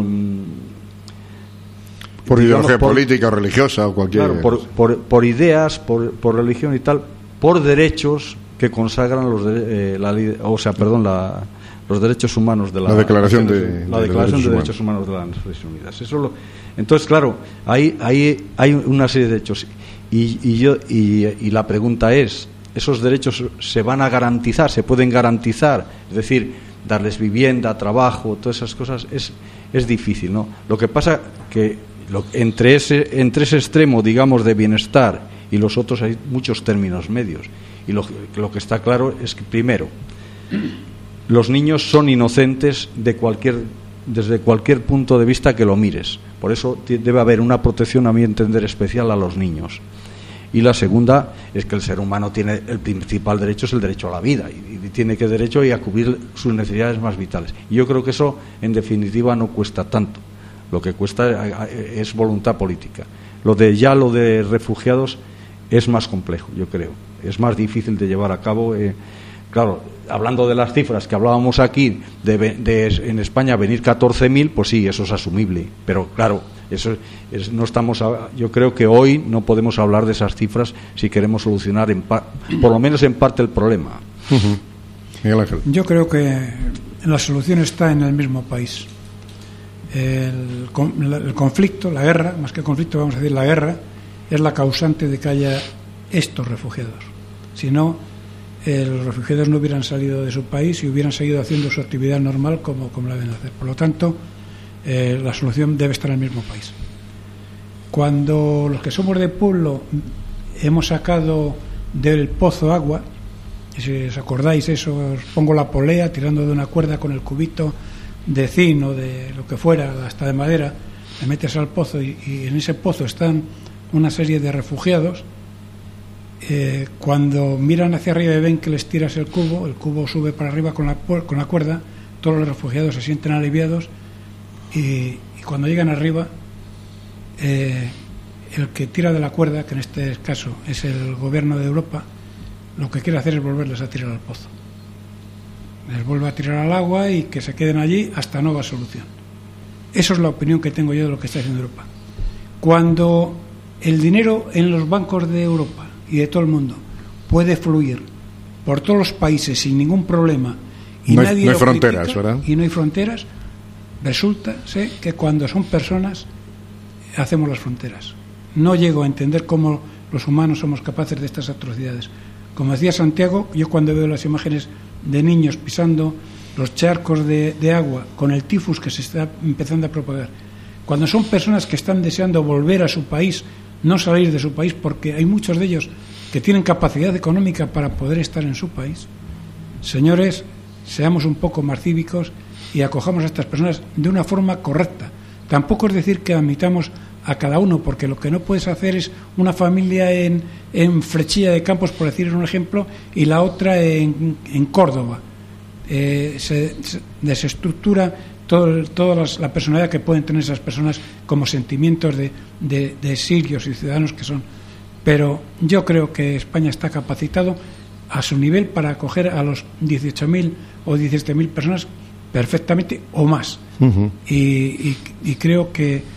por digamos, ideología por, política o religiosa o cualquier claro, por, por, por ideas, por, por religión y tal, por derechos que consagran los de, eh, la, o sea, perdón, la, los derechos humanos de la, la Declaración de, la de, Declaración de, de Derechos Humanos, Humanos de las Naciones Unidas. Eso lo, entonces, claro, hay, hay, hay una serie de derechos y, y yo y, y la pregunta es, ¿esos derechos se van a garantizar? ¿Se pueden garantizar? Es decir, darles vivienda, trabajo, todas esas cosas es es difícil, ¿no? Lo que pasa que lo, entre ese entre ese extremo, digamos, de bienestar y los otros hay muchos términos medios. Y lo, lo que está claro es que, primero, los niños son inocentes de cualquier, desde cualquier punto de vista que lo mires. Por eso debe haber una protección, a mi entender, especial a los niños. Y la segunda es que el ser humano tiene, el principal derecho es el derecho a la vida, y, y tiene que derecho y a cubrir sus necesidades más vitales. Y yo creo que eso, en definitiva, no cuesta tanto. Lo que cuesta es voluntad política. Lo de ya lo de refugiados es más complejo, yo creo. Es más difícil de llevar a cabo. Eh, claro, hablando de las cifras que hablábamos aquí, de, de en España venir catorce mil, pues sí, eso es asumible. Pero claro, eso es, no estamos. A, yo creo que hoy no podemos hablar de esas cifras si queremos solucionar, en par, por lo menos en parte, el problema. Uh-huh. Miguel Ángel. Yo creo que la solución está en el mismo país. El, el conflicto, la guerra, más que conflicto, vamos a decir la guerra, es la causante de que haya estos refugiados. Si no, eh, los refugiados no hubieran salido de su país y hubieran seguido haciendo su actividad normal como, como la deben hacer. Por lo tanto, eh, la solución debe estar en el mismo país. Cuando los que somos de pueblo hemos sacado del pozo agua, si os acordáis eso, os pongo la polea tirando de una cuerda con el cubito de zinc o de lo que fuera, hasta de madera, le metes al pozo y, y en ese pozo están una serie de refugiados. Eh, cuando miran hacia arriba y ven que les tiras el cubo, el cubo sube para arriba con la, con la cuerda, todos los refugiados se sienten aliviados y, y cuando llegan arriba, eh, el que tira de la cuerda, que en este caso es el gobierno de Europa, lo que quiere hacer es volverles a tirar al pozo. Les vuelve a tirar al agua y que se queden allí hasta nueva solución. Eso es la opinión que tengo yo de lo que está haciendo Europa. Cuando el dinero en los bancos de Europa y de todo el mundo puede fluir por todos los países sin ningún problema y no hay, nadie no hay lo fronteras, critica, ¿verdad? Y no hay fronteras, resulta sé, que cuando son personas hacemos las fronteras. No llego a entender cómo los humanos somos capaces de estas atrocidades. Como decía Santiago, yo cuando veo las imágenes de niños pisando los charcos de, de agua con el tifus que se está empezando a propagar, cuando son personas que están deseando volver a su país, no salir de su país, porque hay muchos de ellos que tienen capacidad económica para poder estar en su país, señores, seamos un poco más cívicos y acojamos a estas personas de una forma correcta. Tampoco es decir que admitamos a cada uno, porque lo que no puedes hacer es una familia en, en Frechilla de Campos, por decir un ejemplo, y la otra en, en Córdoba. Eh, se, se desestructura todo, toda las, la personalidad que pueden tener esas personas como sentimientos de, de, de sirios y ciudadanos que son. Pero yo creo que España está capacitado a su nivel para acoger a los dieciocho mil o diecisiete mil personas perfectamente o más. Uh-huh. y, y, y creo que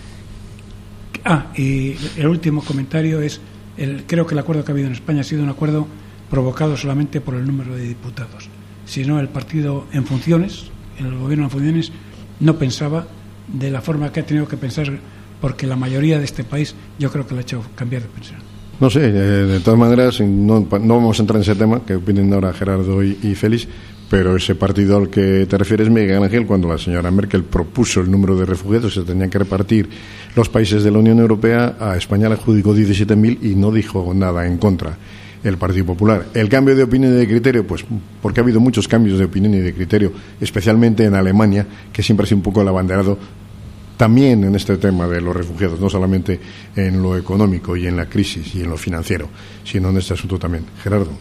Ah, y el último comentario es, el, creo que el acuerdo que ha habido en España ha sido un acuerdo provocado solamente por el número de diputados. Si no, el partido en funciones, el gobierno en funciones, no pensaba de la forma que ha tenido que pensar, porque la mayoría de este país yo creo que le ha hecho cambiar de pensar. No sé, eh, de todas maneras, no, no vamos a entrar en ese tema, que opinen ahora Gerardo y, y Félix, pero ese partido al que te refieres, Miguel Ángel, cuando la señora Merkel propuso el número de refugiados que se tenían que repartir los países de la Unión Europea, a España le adjudicó diecisiete mil y no dijo nada en contra el Partido Popular. El cambio de opinión y de criterio, pues porque ha habido muchos cambios de opinión y de criterio, especialmente en Alemania, que siempre ha sido un poco el abanderado también en este tema de los refugiados, no solamente en lo económico y en la crisis y en lo financiero, sino en este asunto también. Gerardo.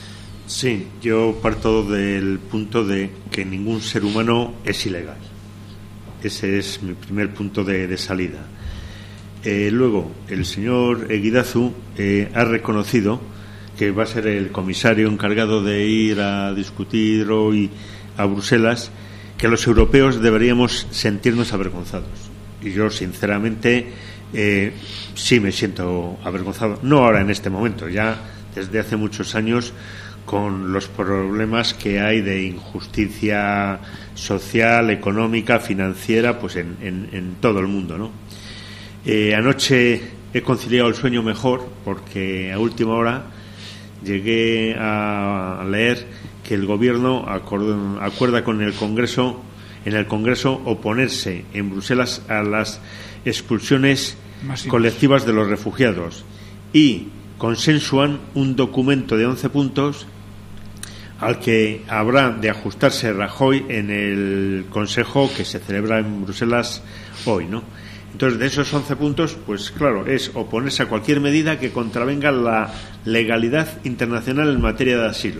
Sí, yo parto del punto de que ningún ser humano es ilegal. Ese es mi primer punto de, de salida. Eh, luego, el señor Eguidazu eh, ha reconocido que va a ser el comisario encargado de ir a discutir hoy a Bruselas, que los europeos deberíamos sentirnos avergonzados. Y yo, sinceramente, eh, sí me siento avergonzado. No ahora en este momento, ya desde hace muchos años, con los problemas que hay de injusticia social, económica, financiera, pues en, en, en todo el mundo, ¿no? Eh, anoche he conciliado el sueño mejor porque a última hora llegué a leer que el Gobierno acuerda, acuerda con el Congreso, en el Congreso, oponerse en Bruselas a las expulsiones masivas colectivas de los refugiados y consensúan un documento de once puntos al que habrá de ajustarse Rajoy en el Consejo que se celebra en Bruselas hoy, ¿no? Entonces, de esos once puntos, pues claro, es oponerse a cualquier medida que contravenga la legalidad internacional en materia de asilo,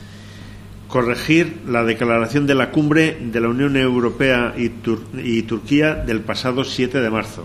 corregir la declaración de la cumbre de la Unión Europea y, Tur- y Turquía del pasado siete de marzo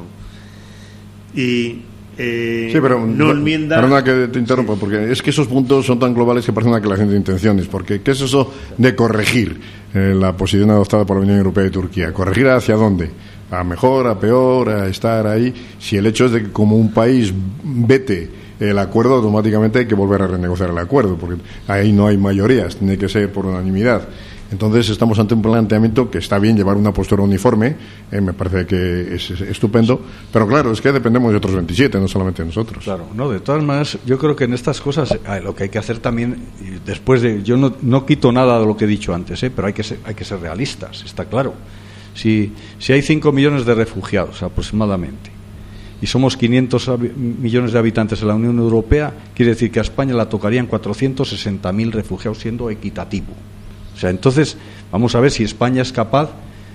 y eh, sí, pero no enmienda. Perdona que te interrumpa, porque es que esos puntos son tan globales que parece una declaración de intenciones. Porque ¿qué es eso de corregir eh, la posición adoptada por la Unión Europea y Turquía? ¿Corregir hacia dónde? ¿A mejor, a peor, a estar ahí? Si el hecho es de que como un país vete el acuerdo, automáticamente hay que volver a renegociar el acuerdo, porque ahí no hay mayorías, tiene que ser por unanimidad. Entonces estamos ante un planteamiento que está bien llevar una postura uniforme, eh, me parece que es, es estupendo, pero claro, es que dependemos de otros veintisiete, no solamente de nosotros. Claro, no, de todas maneras, yo creo que en estas cosas eh, lo que hay que hacer también, después de, yo no, no quito nada de lo que he dicho antes, eh, pero hay que ser, hay que ser realistas, está claro. Si, si hay cinco millones de refugiados aproximadamente y somos quinientos millones de habitantes en la Unión Europea, quiere decir que a España la tocarían cuatrocientos sesenta mil refugiados, siendo equitativo. O sea, entonces vamos a ver si España es capaz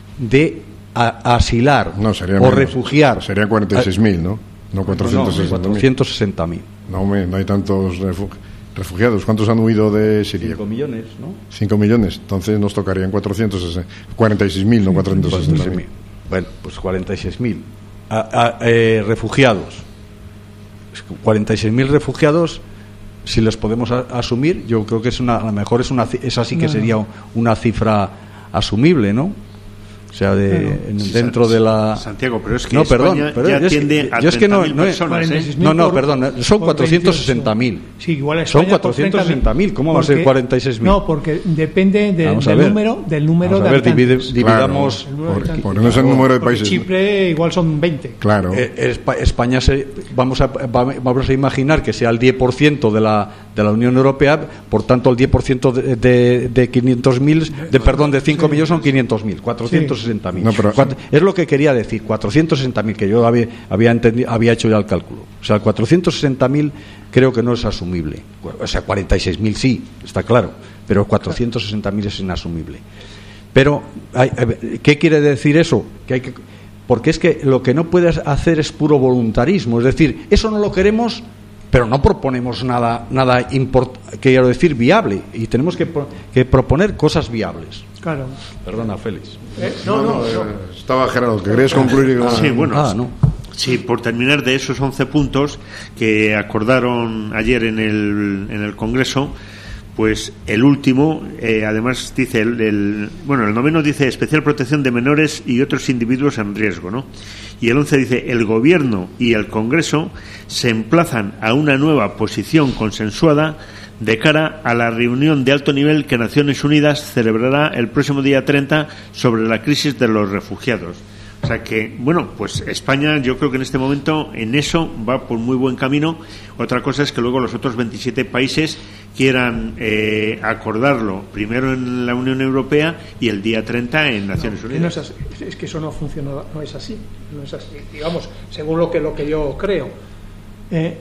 de a, asilar no, sería o menos, refugiar. Serían cuarenta y seis mil, ¿no? No cuatrocientos sesenta mil. No, no, no hay tantos refugiados. ¿Cuántos han huido de Siria? cinco millones, ¿no? cinco millones. Entonces nos tocarían cuatrocientos cuarenta y seis mil, no cuatrocientos sesenta mil. Bueno, pues cuarenta y seis mil. A, a, eh, refugiados. cuarenta y seis mil refugiados, si los podemos a, asumir, yo creo que es una, a lo mejor es una, esa sí que no, sería una cifra asumible, ¿no? O sea, de, bueno, en, dentro de la... Santiago, pero es que no, España perdón, pero ya es atiende que, a yo es que no, no, personas, ¿eh? no, no, perdón, son cuatrocientos sesenta mil. Sí, igual son cuatrocientos sesenta mil, ¿cómo va a ser cuarenta y seis mil? No, porque depende de, del ver. número del número Vamos de a ver, habitantes. divide, dividamos... Claro, porque, porque no es el número de países. Chipre igual son veinte. Claro. Eh, España, se, vamos, a, vamos a imaginar que sea el diez por ciento de la, de la Unión Europea, por tanto el diez por ciento de, de, de quinientos mil, de, perdón, de cinco millones son quinientos mil, cuatrocientos sesenta mil. No, pero... Es lo que quería decir, cuatrocientos sesenta mil, que yo había, había, entendido, había hecho ya el cálculo. O sea, cuatrocientos sesenta mil creo que no es asumible. O sea, cuarenta y seis mil sí, está claro, pero cuatrocientos sesenta mil es inasumible. Pero, ¿qué quiere decir eso? Que hay que, porque es que lo que no puedes hacer es puro voluntarismo, es decir, eso no lo queremos, pero no proponemos nada, nada import, quiero decir, viable, y tenemos que, que proponer cosas viables. Claro. Perdona, Félix. Eh, no, no, no, no. Estaba Gerardo, ¿que querías concluir? Ah, sí, bueno, ah, no. sí, por terminar, de esos once puntos que acordaron ayer en el, en el Congreso, pues el último, eh, además dice, el, el, bueno, el noveno dice especial protección de menores y otros individuos en riesgo, ¿no? Y el once dice, el Gobierno y el Congreso se emplazan a una nueva posición consensuada de cara a la reunión de alto nivel que Naciones Unidas celebrará el próximo día treinta sobre la crisis de los refugiados. O sea que, bueno, pues España yo creo que en este momento en eso va por muy buen camino. Otra cosa es que luego los otros veintisiete países quieran eh, acordarlo primero en la Unión Europea y el día treinta en Naciones no, Unidas. No es, así. Es que eso no funciona, no es así, no es así. Digamos, según lo que, lo que yo creo. Eh,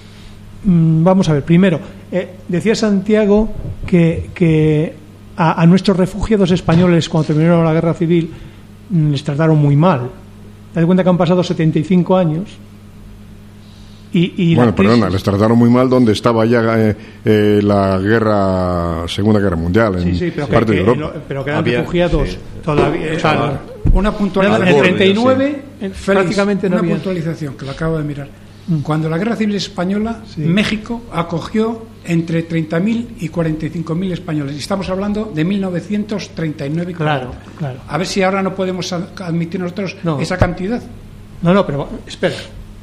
Vamos a ver, primero, eh, decía Santiago que, que a, a nuestros refugiados españoles, cuando terminaron la guerra civil, les trataron muy mal. Date cuenta que han pasado setenta y cinco años Y, y bueno, la crisis... perdona, les trataron muy mal donde estaba ya eh, eh, la guerra, Segunda Guerra Mundial, en sí, sí, pero parte que, de que, Europa. no, pero que eran Había, refugiados sí. todavía. O sea, una puntualización. en el treinta y nueve Félix, prácticamente no una había. puntualización que lo acabo de mirar. Cuando la Guerra Civil Española, Sí. México acogió entre treinta mil y cuarenta y cinco mil españoles. Y estamos hablando de mil novecientos treinta y nueve y Claro, cuarenta. claro. A ver si ahora no podemos ad- admitir nosotros No. esa cantidad. No, no, pero espera.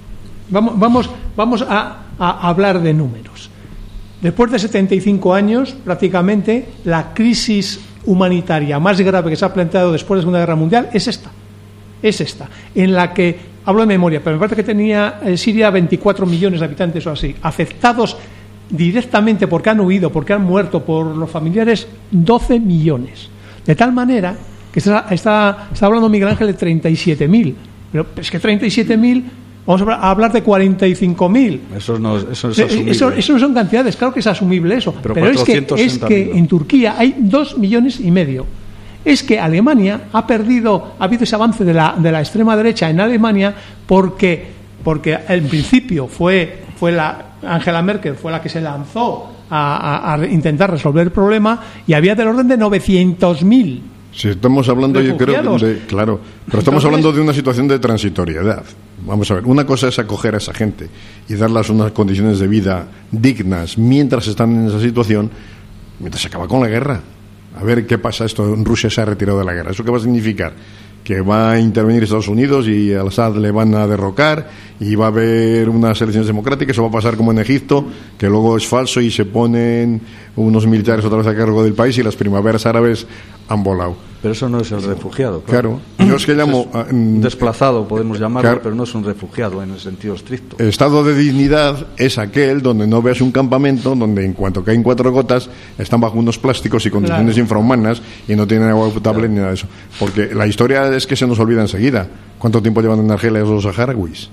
Vamos, vamos, vamos a, a hablar de números. Después de setenta y cinco años, prácticamente, la crisis humanitaria más grave que se ha planteado después de la Segunda Guerra Mundial es esta. Es esta. En la que, hablo de memoria, pero me parece que tenía eh, Siria veinticuatro millones de habitantes o así, afectados directamente porque han huido, porque han muerto, por los familiares, doce millones. De tal manera que está, está, está hablando Miguel Ángel de treinta y siete mil. Pero es que treinta y siete mil, vamos a hablar de cuarenta y cinco mil. Eso no, eso es Eh, asumible. Eso, eso no son cantidades, claro que es asumible eso. Pero Pero, es que, es cuatrocientos sesenta mil. que en Turquía hay dos millones y medio. Es que Alemania ha perdido, ha habido ese avance de la, de la extrema derecha en Alemania porque, porque en principio fue, fue la Angela Merkel, fue la que se lanzó a, a, a intentar resolver el problema y había del orden de novecientos mil. Si estamos hablando, yo creo, refugiados. de, claro, pero estamos Entonces- hablando de una situación de transitoriedad. Vamos a ver, una cosa es acoger a esa gente y darles unas condiciones de vida dignas mientras están en esa situación, mientras se acaba con la guerra. A ver qué pasa esto. Rusia se ha retirado de la guerra. ¿Eso qué va a significar? Que va a intervenir Estados Unidos y al Assad le van a derrocar y va a haber unas elecciones democráticas. Eso va a pasar como en Egipto, que luego es falso y se ponen unos militares otra vez a cargo del país y las primaveras árabes han volado. Pero eso no es el refugiado. Claro. Yo es que llamo... Es ah, mm, un desplazado, podemos llamarlo, claro. pero no es un refugiado en el sentido estricto. Estado de dignidad es aquel donde no veas un campamento donde en cuanto caen cuatro gotas están bajo unos plásticos y condiciones Claro. infrahumanas y no tienen agua potable ni nada de eso. Porque la historia es que se nos olvida enseguida. ¿Cuánto tiempo llevan en Argelia los saharauis?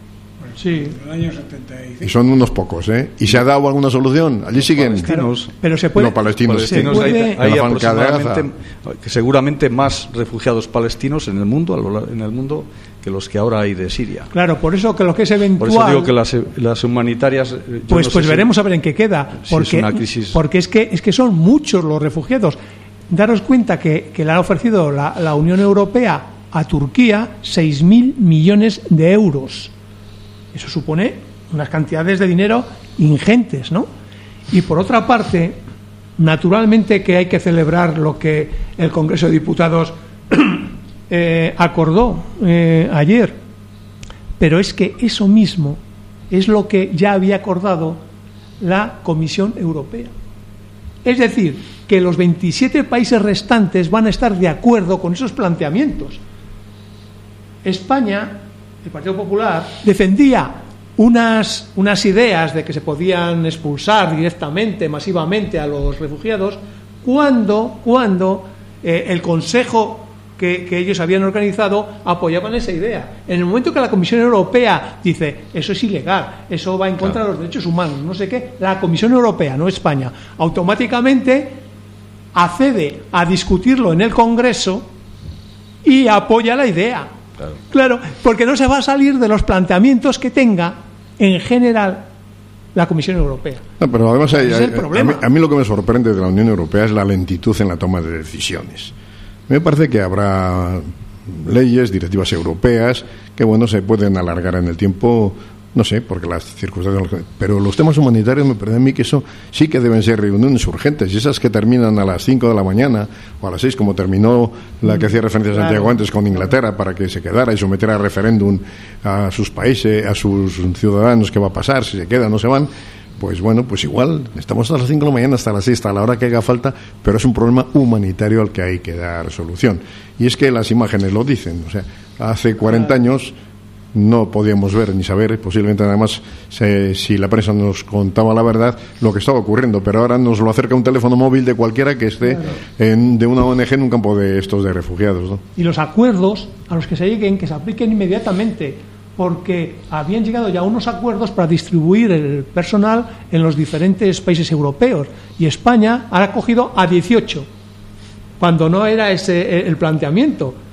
Sí. En el año setenta y cinco. Y son unos pocos, ¿eh? ¿Y se ha dado alguna solución? Allí siguen. Palestinos. Pero se puede. No, palestinos. Palestinos, Se puede- hay, hay De la Franja de aproximadamente, que seguramente más refugiados palestinos en el mundo, a lo lar- en el mundo, que los que ahora hay de Siria. Claro, por eso que lo que es eventual. Por eso digo que las, las humanitarias. eh, yo Pues, no sé pues si- veremos a ver en qué queda. si Porque, es una crisis. porque es que es que son muchos los refugiados. Daros cuenta que, que le ha ofrecido la, la Unión Europea a Turquía seis mil millones de euros. Eso supone unas cantidades de dinero ingentes, ¿no? Y por otra parte, naturalmente que hay que celebrar lo que el Congreso de Diputados eh, acordó eh, ayer. Pero es que eso mismo es lo que ya había acordado la Comisión Europea. Es decir, que los veintisiete países restantes van a estar de acuerdo con esos planteamientos. España, el Partido Popular, defendía unas, unas ideas de que se podían expulsar directamente, masivamente a los refugiados, cuando, cuando eh, el Consejo que, que ellos habían organizado apoyaban esa idea. En el momento que la Comisión Europea dice eso es ilegal, eso va en contra de los derechos humanos, no sé qué, la Comisión Europea, no España, automáticamente accede a discutirlo en el Congreso y apoya la idea. Claro. Claro, porque no se va a salir de los planteamientos que tenga en general la Comisión Europea. No, pero además hay- Ese es hay- el problema. a, mí, a mí lo que me sorprende de la Unión Europea es la lentitud en la toma de decisiones. Me parece que habrá leyes, directivas europeas que, bueno, se pueden alargar en el tiempo, no sé, porque las circunstancias... Pero los temas humanitarios me parece a mí que eso sí que deben ser reuniones urgentes, y esas que terminan a las cinco de la mañana o a las seis, como terminó la que hacía referencia a Santiago Claro. antes con Inglaterra, para que se quedara y sometiera a referéndum a sus países, a sus ciudadanos, qué va a pasar, si se quedan o no se van. Pues bueno, pues igual, estamos a las cinco de la mañana hasta las seis, hasta la hora que haga falta, pero es un problema humanitario al que hay que dar solución. Y es que las imágenes lo dicen, o sea, hace cuarenta años no podíamos ver ni saber, posiblemente nada más se, si la prensa nos contaba la verdad, lo que estaba ocurriendo, pero ahora nos lo acerca un teléfono móvil de cualquiera que esté en, de una O N G en un campo de estos de refugiados, ¿no? Y los acuerdos a los que se lleguen, que se apliquen inmediatamente, porque habían llegado ya unos acuerdos para distribuir el personal en los diferentes países europeos, y España ha acogido a dieciocho, cuando no era ese el planteamiento.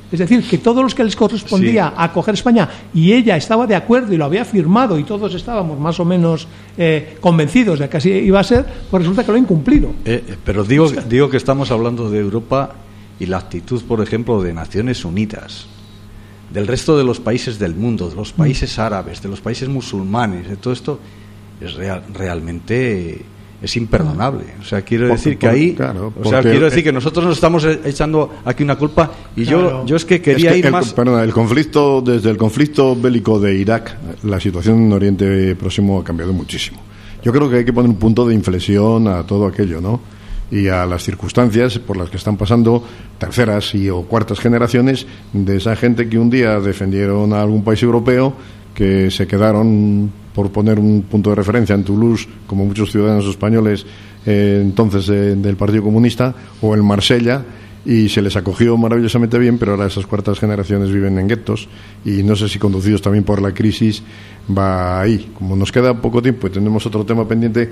Es decir, que todos los que les correspondía Sí. acoger España, y ella estaba de acuerdo y lo había firmado y todos estábamos más o menos eh, convencidos de que así iba a ser, pues resulta que lo ha incumplido. Eh, eh, pero digo, digo que estamos hablando de Europa y la actitud, por ejemplo, de Naciones Unidas, del resto de los países del mundo, de los países árabes, de los países musulmanes, de todo esto, es real, realmente es imperdonable. O sea, quiero Por- decir por- que ahí, claro, o sea, porque- quiero decir que nosotros nos estamos e- echando aquí una culpa y Claro. yo, yo es que quería Es que ir el, más. perdona, el conflicto, desde el conflicto bélico de Irak, la situación en Oriente Próximo ha cambiado muchísimo. Yo creo que hay que poner un punto de inflexión a todo aquello, ¿no? Y a las circunstancias por las que están pasando terceras y o cuartas generaciones de esa gente que un día defendieron a algún país europeo, que se quedaron, por poner un punto de referencia, en Toulouse, como muchos ciudadanos españoles eh, entonces eh, del Partido Comunista, o en Marsella, y se les acogió maravillosamente bien, pero ahora esas cuartas generaciones viven en guetos y no sé si conducidos también por la crisis va ahí. Como nos queda poco tiempo y tenemos otro tema pendiente,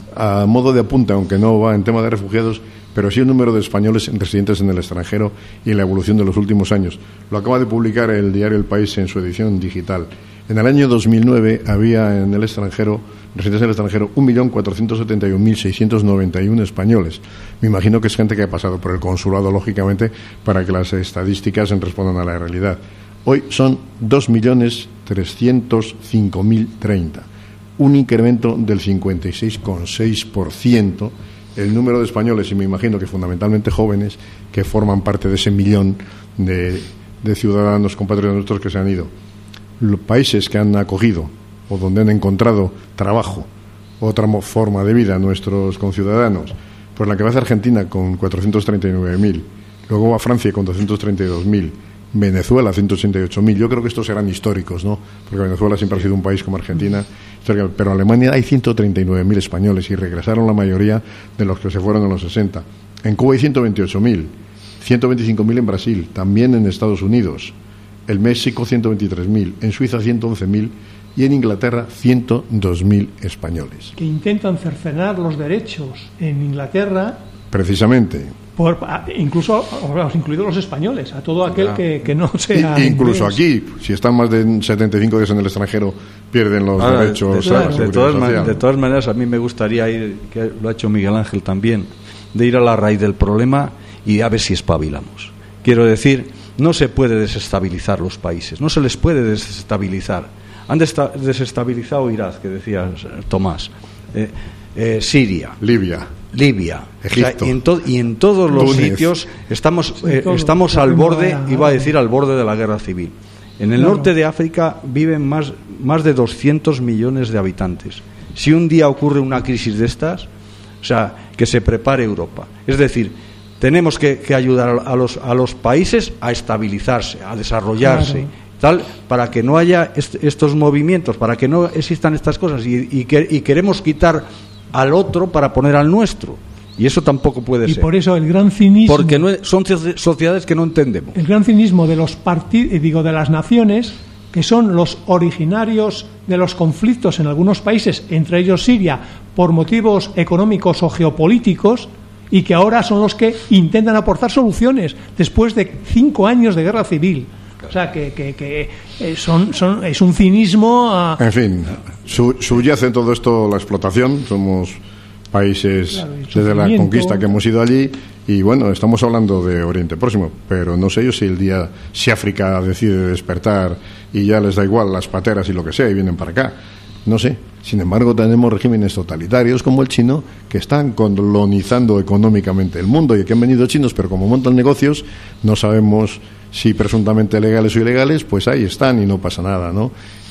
a modo de apunte, aunque no va en tema de refugiados, pero sí el número de españoles residentes en el extranjero y la evolución de los últimos años. Lo acaba de publicar el diario El País en su edición digital. En el año dos mil nueve había en el extranjero, residentes en el extranjero, un millón cuatrocientos setenta y un mil seiscientos noventa y uno españoles. Me imagino que es gente que ha pasado por el consulado, lógicamente, para que las estadísticas respondan a la realidad. Hoy son dos millones trescientos cinco mil treinta, un incremento del cincuenta y seis coma seis por ciento el número de españoles, y me imagino que fundamentalmente jóvenes, que forman parte de ese millón de, de ciudadanos compatriotas nuestros que se han ido. Los países que han acogido o donde han encontrado trabajo, otra mo- forma de vida a nuestros conciudadanos, pues la que va a Argentina con cuatrocientos treinta y nueve mil, luego va Francia con doscientos treinta y dos mil, Venezuela ciento ochenta y ocho mil. Yo creo que estos serán históricos, ¿no? Porque Venezuela siempre ha sido un país como Argentina, pero en Alemania hay ciento treinta y nueve mil españoles y regresaron la mayoría de los que se fueron en los sesenta. En Cuba hay ciento veintiocho mil, ciento veinticinco mil en Brasil, también en Estados Unidos. En México ciento veintitrés mil, en Suiza ciento once mil y en Inglaterra ciento dos mil españoles. Que intentan cercenar los derechos en Inglaterra, Precisamente. por, a- incluso incluidos los españoles, a todo aquel que, que no sea. I- incluso inglés. aquí, si están más de setenta y cinco días en el extranjero, pierden los Ahora, derechos de, a la de seguridad todas man- social. de todas maneras, a mí me gustaría ir, que lo ha hecho Miguel Ángel también, de ir a la raíz del problema y a ver si espabilamos. Quiero decir, no se puede desestabilizar los países, no se les puede desestabilizar. Han desta- desestabilizado Irak, que decía Tomás, eh, eh, Siria, Libia. Libia, Egipto. O sea, y, en to- y en todos los Túnez. sitios estamos, Sí, eh, todo. estamos La al borde, primavera, iba a ¿no? decir al borde de la guerra civil. En el Claro. norte de África viven más, más de doscientos millones de habitantes. Si un día ocurre una crisis de estas, o sea, que se prepare Europa. Es decir, tenemos que, que ayudar a los, a los países a estabilizarse, a desarrollarse, Claro. tal, para que no haya est- estos movimientos, para que no existan estas cosas. Y, y, que- y queremos quitar al otro para poner al nuestro. Y eso tampoco puede Y ser. por eso el gran cinismo. Porque no, son soci- sociedades que no entendemos. El gran cinismo de los parti- eh, digo de las naciones, que son los originarios de los conflictos en algunos países, entre ellos Siria, por motivos económicos o geopolíticos, y que ahora son los que intentan aportar soluciones después de cinco años de guerra civil. O sea, que, que, que eh, son, son, es un cinismo. ah, En fin, su- subyace en todo esto la explotación. Somos países Claro, y desde la sufrimiento. conquista que hemos ido allí y bueno, estamos hablando de Oriente Próximo, pero no sé yo si el día, si África decide despertar y ya les da igual las pateras y lo que sea y vienen para acá, no sé. Sin embargo, tenemos regímenes totalitarios como el chino que están colonizando económicamente el mundo y que han venido chinos, pero como montan negocios no sabemos si presuntamente legales o ilegales, pues ahí están y no pasa nada, ¿no?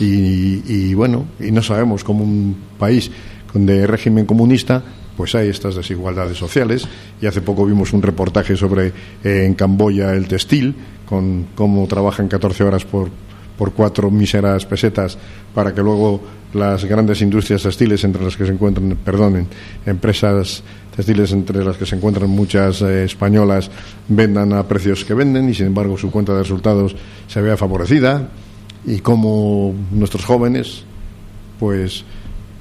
Y, y bueno, y no sabemos cómo un país de régimen comunista, pues hay estas desigualdades sociales. Y hace poco vimos un reportaje sobre eh, en Camboya el textil, con cómo trabajan catorce horas por, por cuatro míseras pesetas para que luego las grandes industrias textiles, entre las que se encuentran, perdonen, empresas textiles entre las que se encuentran muchas eh, españolas, vendan a precios que venden y sin embargo su cuenta de resultados se vea favorecida, y cómo nuestros jóvenes pues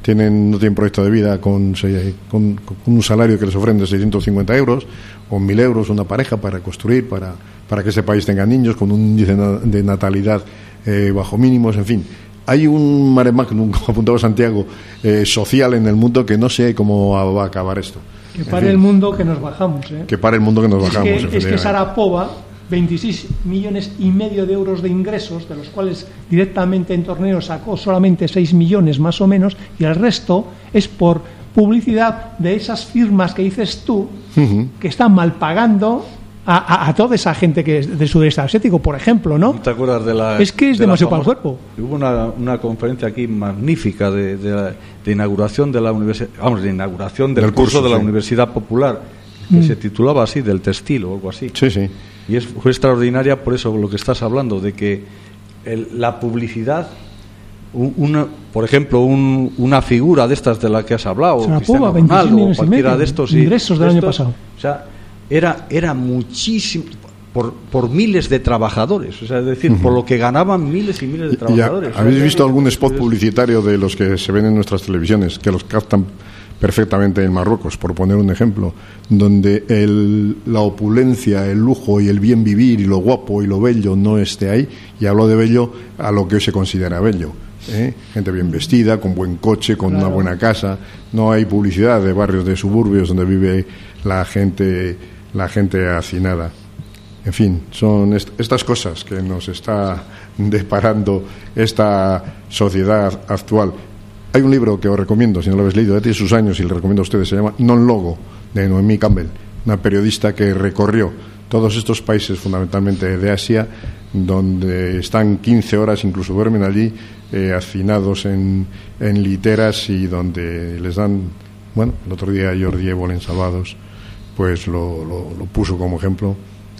tienen, no tienen proyecto de vida con, con, con un salario que les ofrecen de seiscientos cincuenta euros o mil euros una pareja para construir, para, para que ese país tenga niños, con un índice de natalidad eh, bajo mínimos, en fin. Hay un mare magnum, como apuntaba Santiago, eh, social en el mundo que no sé cómo va a acabar esto. Que pare el mundo que nos bajamos. ¿eh? Que pare el mundo que nos es bajamos. Que, es que Sarapova, veintiséis millones y medio de euros de ingresos, de los cuales directamente en torneos sacó solamente seis millones más o menos, y el resto es por publicidad de esas firmas que dices tú, uh-huh. que están mal pagando a, a, a toda esa gente que es del sudeste asiático, por ejemplo, ¿no? ¿Te acuerdas de la? Es que es de demasiado para el cuerpo. Hubo una, una conferencia aquí magnífica de, de, la, de inauguración de la universidad, vamos, de inauguración del, del curso, curso de la sí. Universidad Popular, que mm. se titulaba así, del textil o algo así. Sí, sí. Y es, fue extraordinaria por eso lo que estás hablando, de que el, la publicidad, un, una, por ejemplo, un, una figura de estas de la que has hablado, o Cristiano Ronaldo, o cualquiera de estos ingresos del año pasado. O sea, era, era muchísimo, por, por miles de trabajadores, o sea, es decir, uh-huh. por lo que ganaban miles y miles de trabajadores. Ya, ¿habéis visto algún spot publicitario de los que se ven en nuestras televisiones, que los captan perfectamente en Marruecos, por poner un ejemplo, donde el, la opulencia, el lujo y el bien vivir y lo guapo y lo bello no esté ahí? Y hablo de bello a lo que hoy se considera bello, ¿eh? Gente bien vestida, con buen coche, con claro. una buena casa. No hay publicidad de barrios de suburbios donde vive la gente, la gente hacinada. En fin, son est- estas cosas que nos está deparando esta sociedad actual. Hay un libro que os recomiendo, si no lo habéis leído, ya tiene sus años y le recomiendo a ustedes, se llama Non Logo, de Noemí Campbell, una periodista que recorrió todos estos países, fundamentalmente de Asia, donde están quince horas, incluso duermen allí, eh, hacinados en, en literas, y donde les dan, bueno, el otro día Jordi Évole en Salvados, pues lo, lo, lo puso como ejemplo.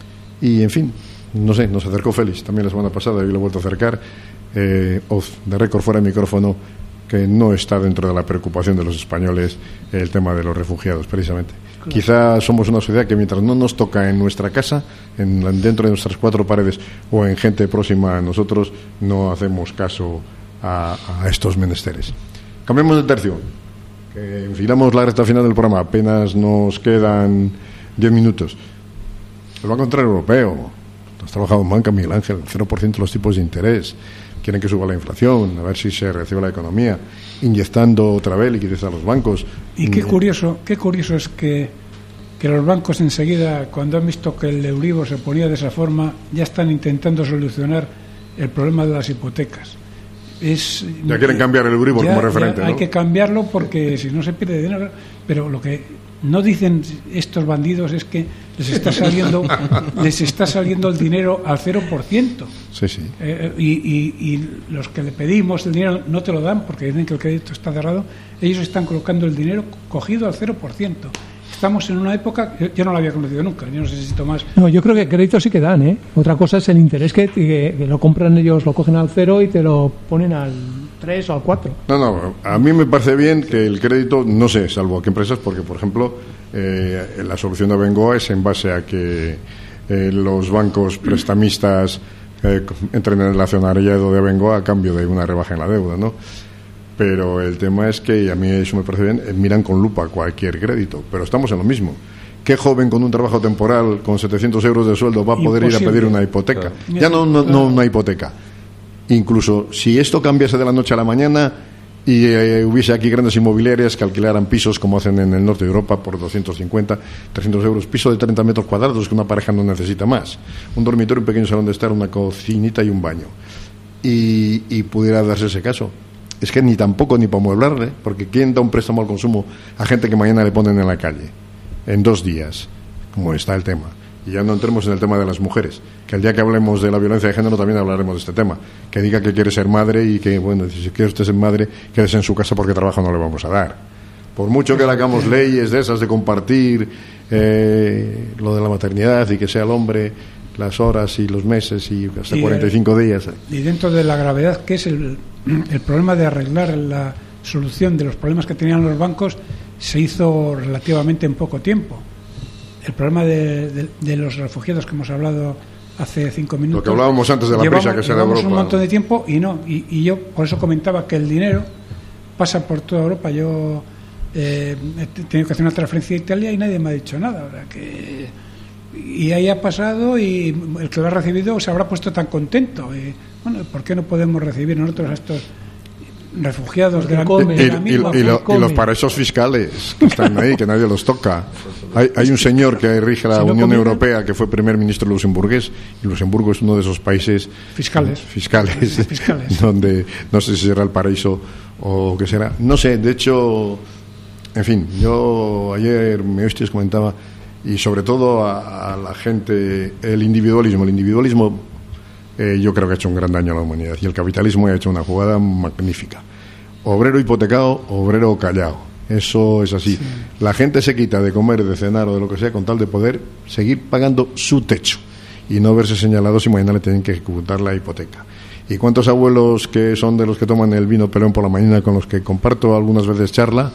Y, en fin, no sé, nos acercó Félix también la semana pasada, y lo he vuelto a acercar, eh, off the record, fuera de micrófono, que no está dentro de la preocupación de los españoles el tema de los refugiados, precisamente. Claro. Quizá somos una sociedad que mientras no nos toca en nuestra casa, en, dentro de nuestras cuatro paredes, o en gente próxima a nosotros, no hacemos caso a, a estos menesteres. Cambiemos de tercio, que enfilamos la recta final del programa, apenas nos quedan diez minutos. El Banco Central Europeo, has trabajado en banca, Miguel Ángel, cero por ciento los tipos de interés. Quieren que suba la inflación, a ver si se recibe la economía, inyectando otra vez liquidez a los bancos. Y qué curioso, qué curioso es que, que los bancos enseguida, cuando han visto que el Euribor se ponía de esa forma, ya están intentando solucionar el problema de las hipotecas. Es, ya quieren cambiar el Euribor ya, como referente, ya hay ¿no? que cambiarlo porque si no se pierde dinero. Pero lo que no dicen estos bandidos es que les está saliendo les está saliendo el dinero al cero por ciento. Sí, sí. Eh, y, y, y los que le pedimos el dinero no te lo dan porque dicen que el crédito está cerrado. Ellos están colocando el dinero cogido al cero por ciento. Estamos en una época, yo, yo no la había conocido nunca, yo no sé si Tomás. No, yo creo que crédito sí que dan, ¿eh? Otra cosa es el interés que, que, que lo compran ellos, lo cogen al cero y te lo ponen al tres o al cuatro. No, no, a mí me parece bien que el crédito, no sé, salvo a qué empresas, porque por ejemplo, eh, la solución de Bengoa es en base a que eh, los bancos prestamistas eh, entren en el accionariado de Bengoa a cambio de una rebaja en la deuda, ¿no? Pero el tema es que, y a mí eso me parece bien, miran con lupa cualquier crédito, pero estamos en lo mismo. ¿Qué joven con un trabajo temporal con setecientos euros de sueldo va a poder Imposible. ir a pedir una hipoteca? Claro. Ya no, no, no una hipoteca. Incluso si esto cambiase de la noche a la mañana y eh, hubiese aquí grandes inmobiliarias que alquilaran pisos como hacen en el norte de Europa por doscientos cincuenta, trescientos euros, piso de treinta metros cuadrados que una pareja no necesita más, un dormitorio, un pequeño salón de estar, una cocinita y un baño, y, y pudiera darse ese caso. Es que ni tampoco ni para amueblarle, porque ¿quién da un préstamo al consumo a gente que mañana le ponen en la calle en dos días, como está el tema? Y ya no entremos en el tema de las mujeres, que el día que hablemos de la violencia de género también hablaremos de este tema, que diga que quiere ser madre y que, bueno, si quiere usted ser madre, quédese en su casa porque trabajo no le vamos a dar. Por mucho que le hagamos leyes de esas de compartir eh, lo de la maternidad y que sea el hombre las horas y los meses y hasta y cuarenta y cinco el, días. Y dentro de la gravedad que es el, el problema de arreglar la solución de los problemas que tenían los bancos, se hizo relativamente en poco tiempo. El problema de, de, de los refugiados que hemos hablado hace cinco minutos. Lo que hablábamos antes de la llevamos, prisa que se da Europa. un montón de tiempo y no. Y, y yo por eso comentaba que el dinero pasa por toda Europa. Yo eh, he tenido que hacer una transferencia a Italia y nadie me ha dicho nada. O sea, que, y ahí ha pasado y el que lo ha recibido se habrá puesto tan contento. Y, bueno, ¿por qué no podemos recibir nosotros a estos refugiados de la, Come, de la y, misma y, y, lo- come. y los paraísos fiscales que están ahí, que nadie los toca. Hay, hay un señor que rige la Si no Unión comieran- Europea que fue primer ministro luxemburgués, y Luxemburgo es uno de esos países Fiscales. fiscales, Fiscales. donde no sé si será el paraíso o qué será. No sé, de hecho, en fin, yo ayer me oísteis comentaba, y sobre todo a, a la gente, el individualismo. El individualismo eh, yo creo que ha hecho un gran daño a la humanidad, y el capitalismo ha hecho una jugada magnífica. Obrero hipotecado, obrero callado. Eso es así. Sí. La gente se quita de comer, de cenar o de lo que sea con tal de poder seguir pagando su techo y no verse señalados y mañana le tienen que ejecutar la hipoteca. ¿Y cuántos abuelos que son de los que toman el vino pelón por la mañana, con los que comparto algunas veces charla,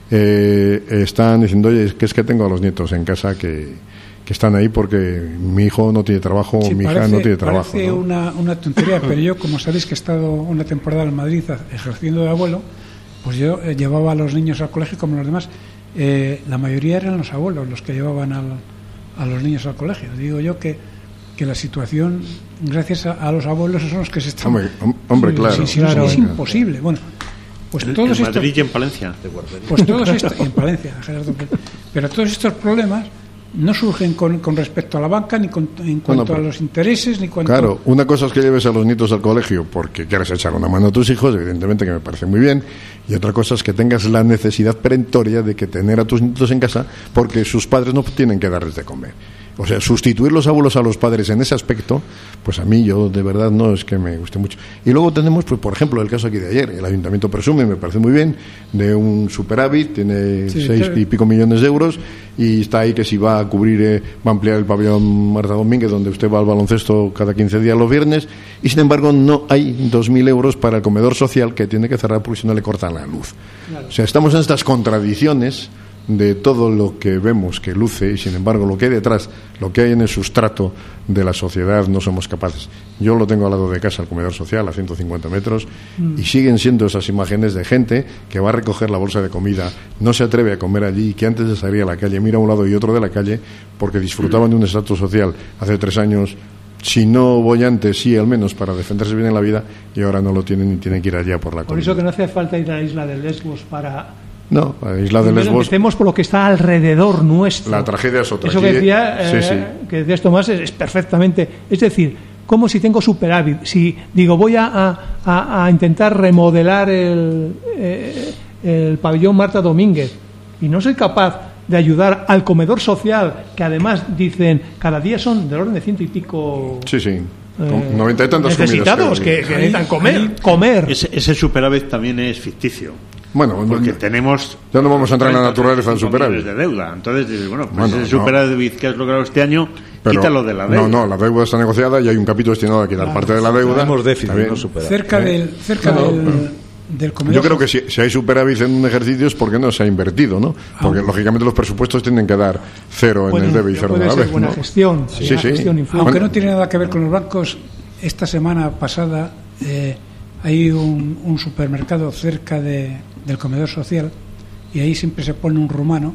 eh, están diciendo, oye, es que es que tengo a los nietos en casa que, que están ahí porque mi hijo no tiene trabajo, sí, mi parece, hija no tiene trabajo? Parece ¿no? una, una tontería, pero yo, como sabéis que he estado una temporada en Madrid ejerciendo de abuelo, pues yo eh, llevaba a los niños al colegio como los demás. Eh, la mayoría eran los abuelos los que llevaban al, a los niños al colegio. Digo yo que, que la situación, gracias a, a los abuelos, son los que se están... Hombre, hombre claro. Sí, sí, claro. es imposible. Bueno, pues En, todos en estos... Madrid y en Palencia. Pues todos estos... y en Palencia, Gerardo. Pero todos estos problemas no surgen con, con respecto a la banca, ni con, en cuanto Bueno, a los intereses, ni cuanto... Claro, una cosa es que lleves a los nietos al colegio porque quieres echar una mano a tus hijos, evidentemente, que me parece muy bien, y otra cosa es que tengas la necesidad perentoria de que tener a tus nietos en casa porque sus padres no tienen que darles de comer. O sea, sustituir los abuelos a los padres en ese aspecto, pues a mí yo de verdad no es que me guste mucho. Y luego tenemos, pues por ejemplo, el caso aquí de ayer. El ayuntamiento presume, me parece muy bien, de un superávit, tiene Sí, seis claro. y pico millones de euros, y está ahí que si va a cubrir, eh, va a ampliar el pabellón Marta Domínguez, donde usted va al baloncesto cada quince días los viernes, y sin embargo no hay dos mil euros para el comedor social, que tiene que cerrar porque si no le cortan la luz. Claro. O sea, estamos en estas contradicciones de todo lo que vemos que luce y sin embargo lo que hay detrás, lo que hay en el sustrato de la sociedad, no somos capaces. Yo lo tengo al lado de casa, el comedor social, a ciento cincuenta metros, mm. y siguen siendo esas imágenes de gente que va a recoger la bolsa de comida, no se atreve a comer allí, y que antes de salir a la calle mira a un lado y otro de la calle porque disfrutaban mm. de un estatus social hace tres años, si no voy antes, sí al menos para defenderse bien en la vida, y ahora no lo tienen y tienen que ir allá por la comida. Por eso que no hace falta ir a la isla de Lesbos para... No, la isla de Lesbos. Empecemos por lo que está alrededor nuestro. La tragedia es otra. Eso que decía, eh, sí, sí. que decías Tomás es, es perfectamente. Es decir, como si tengo superávit, si digo voy a, a, a intentar remodelar el, eh, el pabellón Marta Domínguez y no soy capaz de ayudar al comedor social, que además dicen cada día son del orden de ciento y pico. Sí, sí. Eh, noventa y tantas necesitados que, que necesitan comer, comer. Ese, ese superávit también es ficticio. Bueno, porque no, tenemos... Ya no vamos a entrar en la naturaleza del superávit. de deuda. Entonces dices, bueno, pues bueno, ese superávit no. que has logrado este año, pero, quítalo de la deuda. No, no, la deuda está negociada y hay un capítulo destinado a quitar claro, parte de la deuda. Tenemos déficit, no superávit. Cerca del, cerca no, del, pero, del comedor. Yo creo que si, si hay superávit en un ejercicio es porque no se ha invertido, ¿no? Porque ah, lógicamente los presupuestos tienen que dar cero bueno, en el debe y cero en la vez. Buena ¿no? gestión. Sí, buena sí. Gestión Aunque bueno, no tiene nada que ver con los bancos, esta semana pasada eh, hay un, un supermercado cerca de, del comedor social y ahí siempre se pone un rumano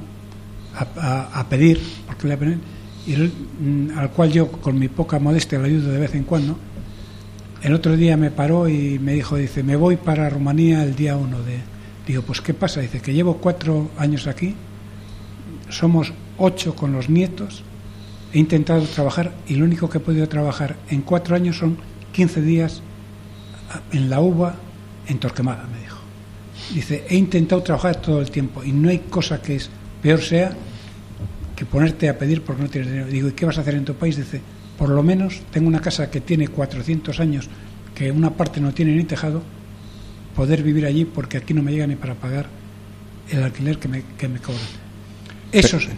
a, a, a pedir, porque le ponen, y el, al cual yo con mi poca modestia le ayudo de vez en cuando. El otro día me paró y me dijo, dice, me voy para Rumanía el día uno de... Digo, pues ¿qué pasa? Dice, que llevo cuatro años aquí, somos ocho con los nietos, he intentado trabajar y lo único que he podido trabajar en cuatro años son quince días en la uva en Torquemada, me dijo. Dice, he intentado trabajar todo el tiempo y no hay cosa que es peor sea que ponerte a pedir porque no tienes dinero. Digo, ¿y qué vas a hacer en tu país? Dice, por lo menos tengo una casa que tiene cuatrocientos años, que una parte no tiene ni tejado, poder vivir allí porque aquí no me llega ni para pagar el alquiler que me, que me cobran. Eso sí.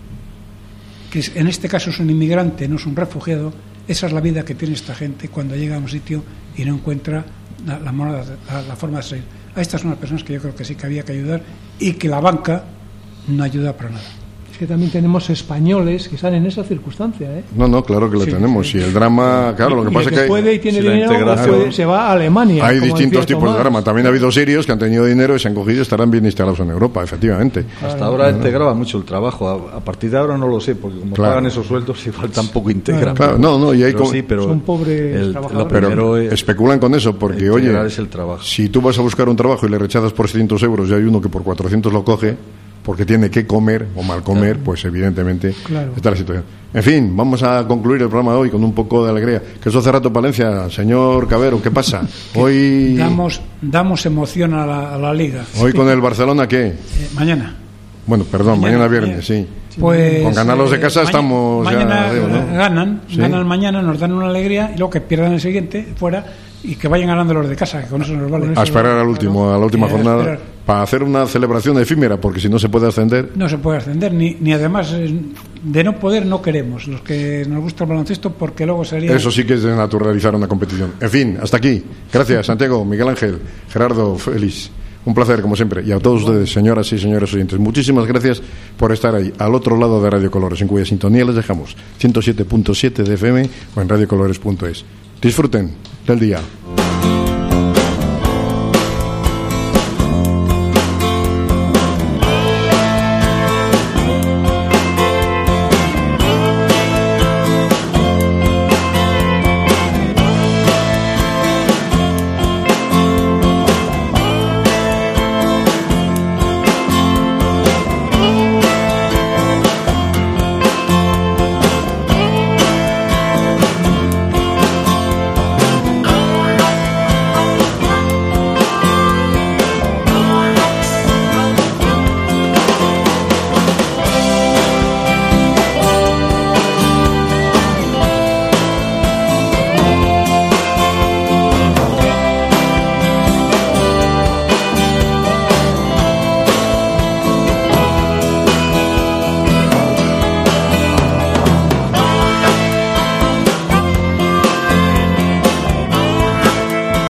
Que en este caso es un inmigrante, no es un refugiado. Esa es la vida que tiene esta gente cuando llega a un sitio y no encuentra la, la, moneda, la, la forma de salir. A estas son las personas que yo creo que sí que había que ayudar y que la banca no ayuda para nada. que también tenemos españoles que están en esa circunstancia, ¿eh? No, no, claro que lo Sí, tenemos. sí. Y el drama, claro, lo que Y pasa el es que hay, puede y tiene si la dinero, integración- puede- se va a Alemania. hay como distintos decía tipos de Tomás. drama. También ha habido sirios que han tenido dinero y se han cogido y estarán bien instalados en Europa, efectivamente. Hasta ahora integraba mucho el trabajo. A, a partir de ahora no lo sé, porque como Claro. pagan esos sueldos, igual tampoco integran. Claro, no, no, y hay pero como- sí, pero Son pobres el- trabajadores. lo Pero primero es especulan con eso, porque, oye, integrar es el trabajo. si tú vas a buscar un trabajo y le rechazas por seiscientos euros y hay uno que por cuatrocientos lo coge, porque tiene que comer o mal comer, pues evidentemente Claro. está la situación. En fin, vamos a concluir el programa de hoy con un poco de alegría. Que eso hace rato, Palencia. Señor Cabero, ¿qué pasa? Hoy, Damos, damos emoción a la, a la liga. hoy con el Barcelona, ¿qué? Eh, mañana. Bueno, perdón, mañana, viernes, sí. Pues, Con ganarlos de casa ma- estamos ya, mañana digo, ¿no? eh, ganan, Sí. ganan mañana, nos dan una alegría y luego que pierdan el siguiente fuera y que vayan ganando los de casa, que con eso nos vale. A esperar al último, a la última Eh, a jornada esperar. para hacer una celebración efímera, porque si no se puede ascender. No se puede ascender, ni, ni además eh, de no poder no queremos, los que nos gusta el baloncesto, porque luego sería... Eso sí que es de naturalizar una competición. En fin, hasta aquí. Gracias, Santiago, Miguel Ángel, Gerardo, Félix. Un placer, como siempre. Y a todos ustedes, señoras y señores oyentes, muchísimas gracias por estar ahí, al otro lado de Radio Colores, en cuya sintonía les dejamos ciento siete punto siete de F M o en radiocolores punto es. Disfruten del día.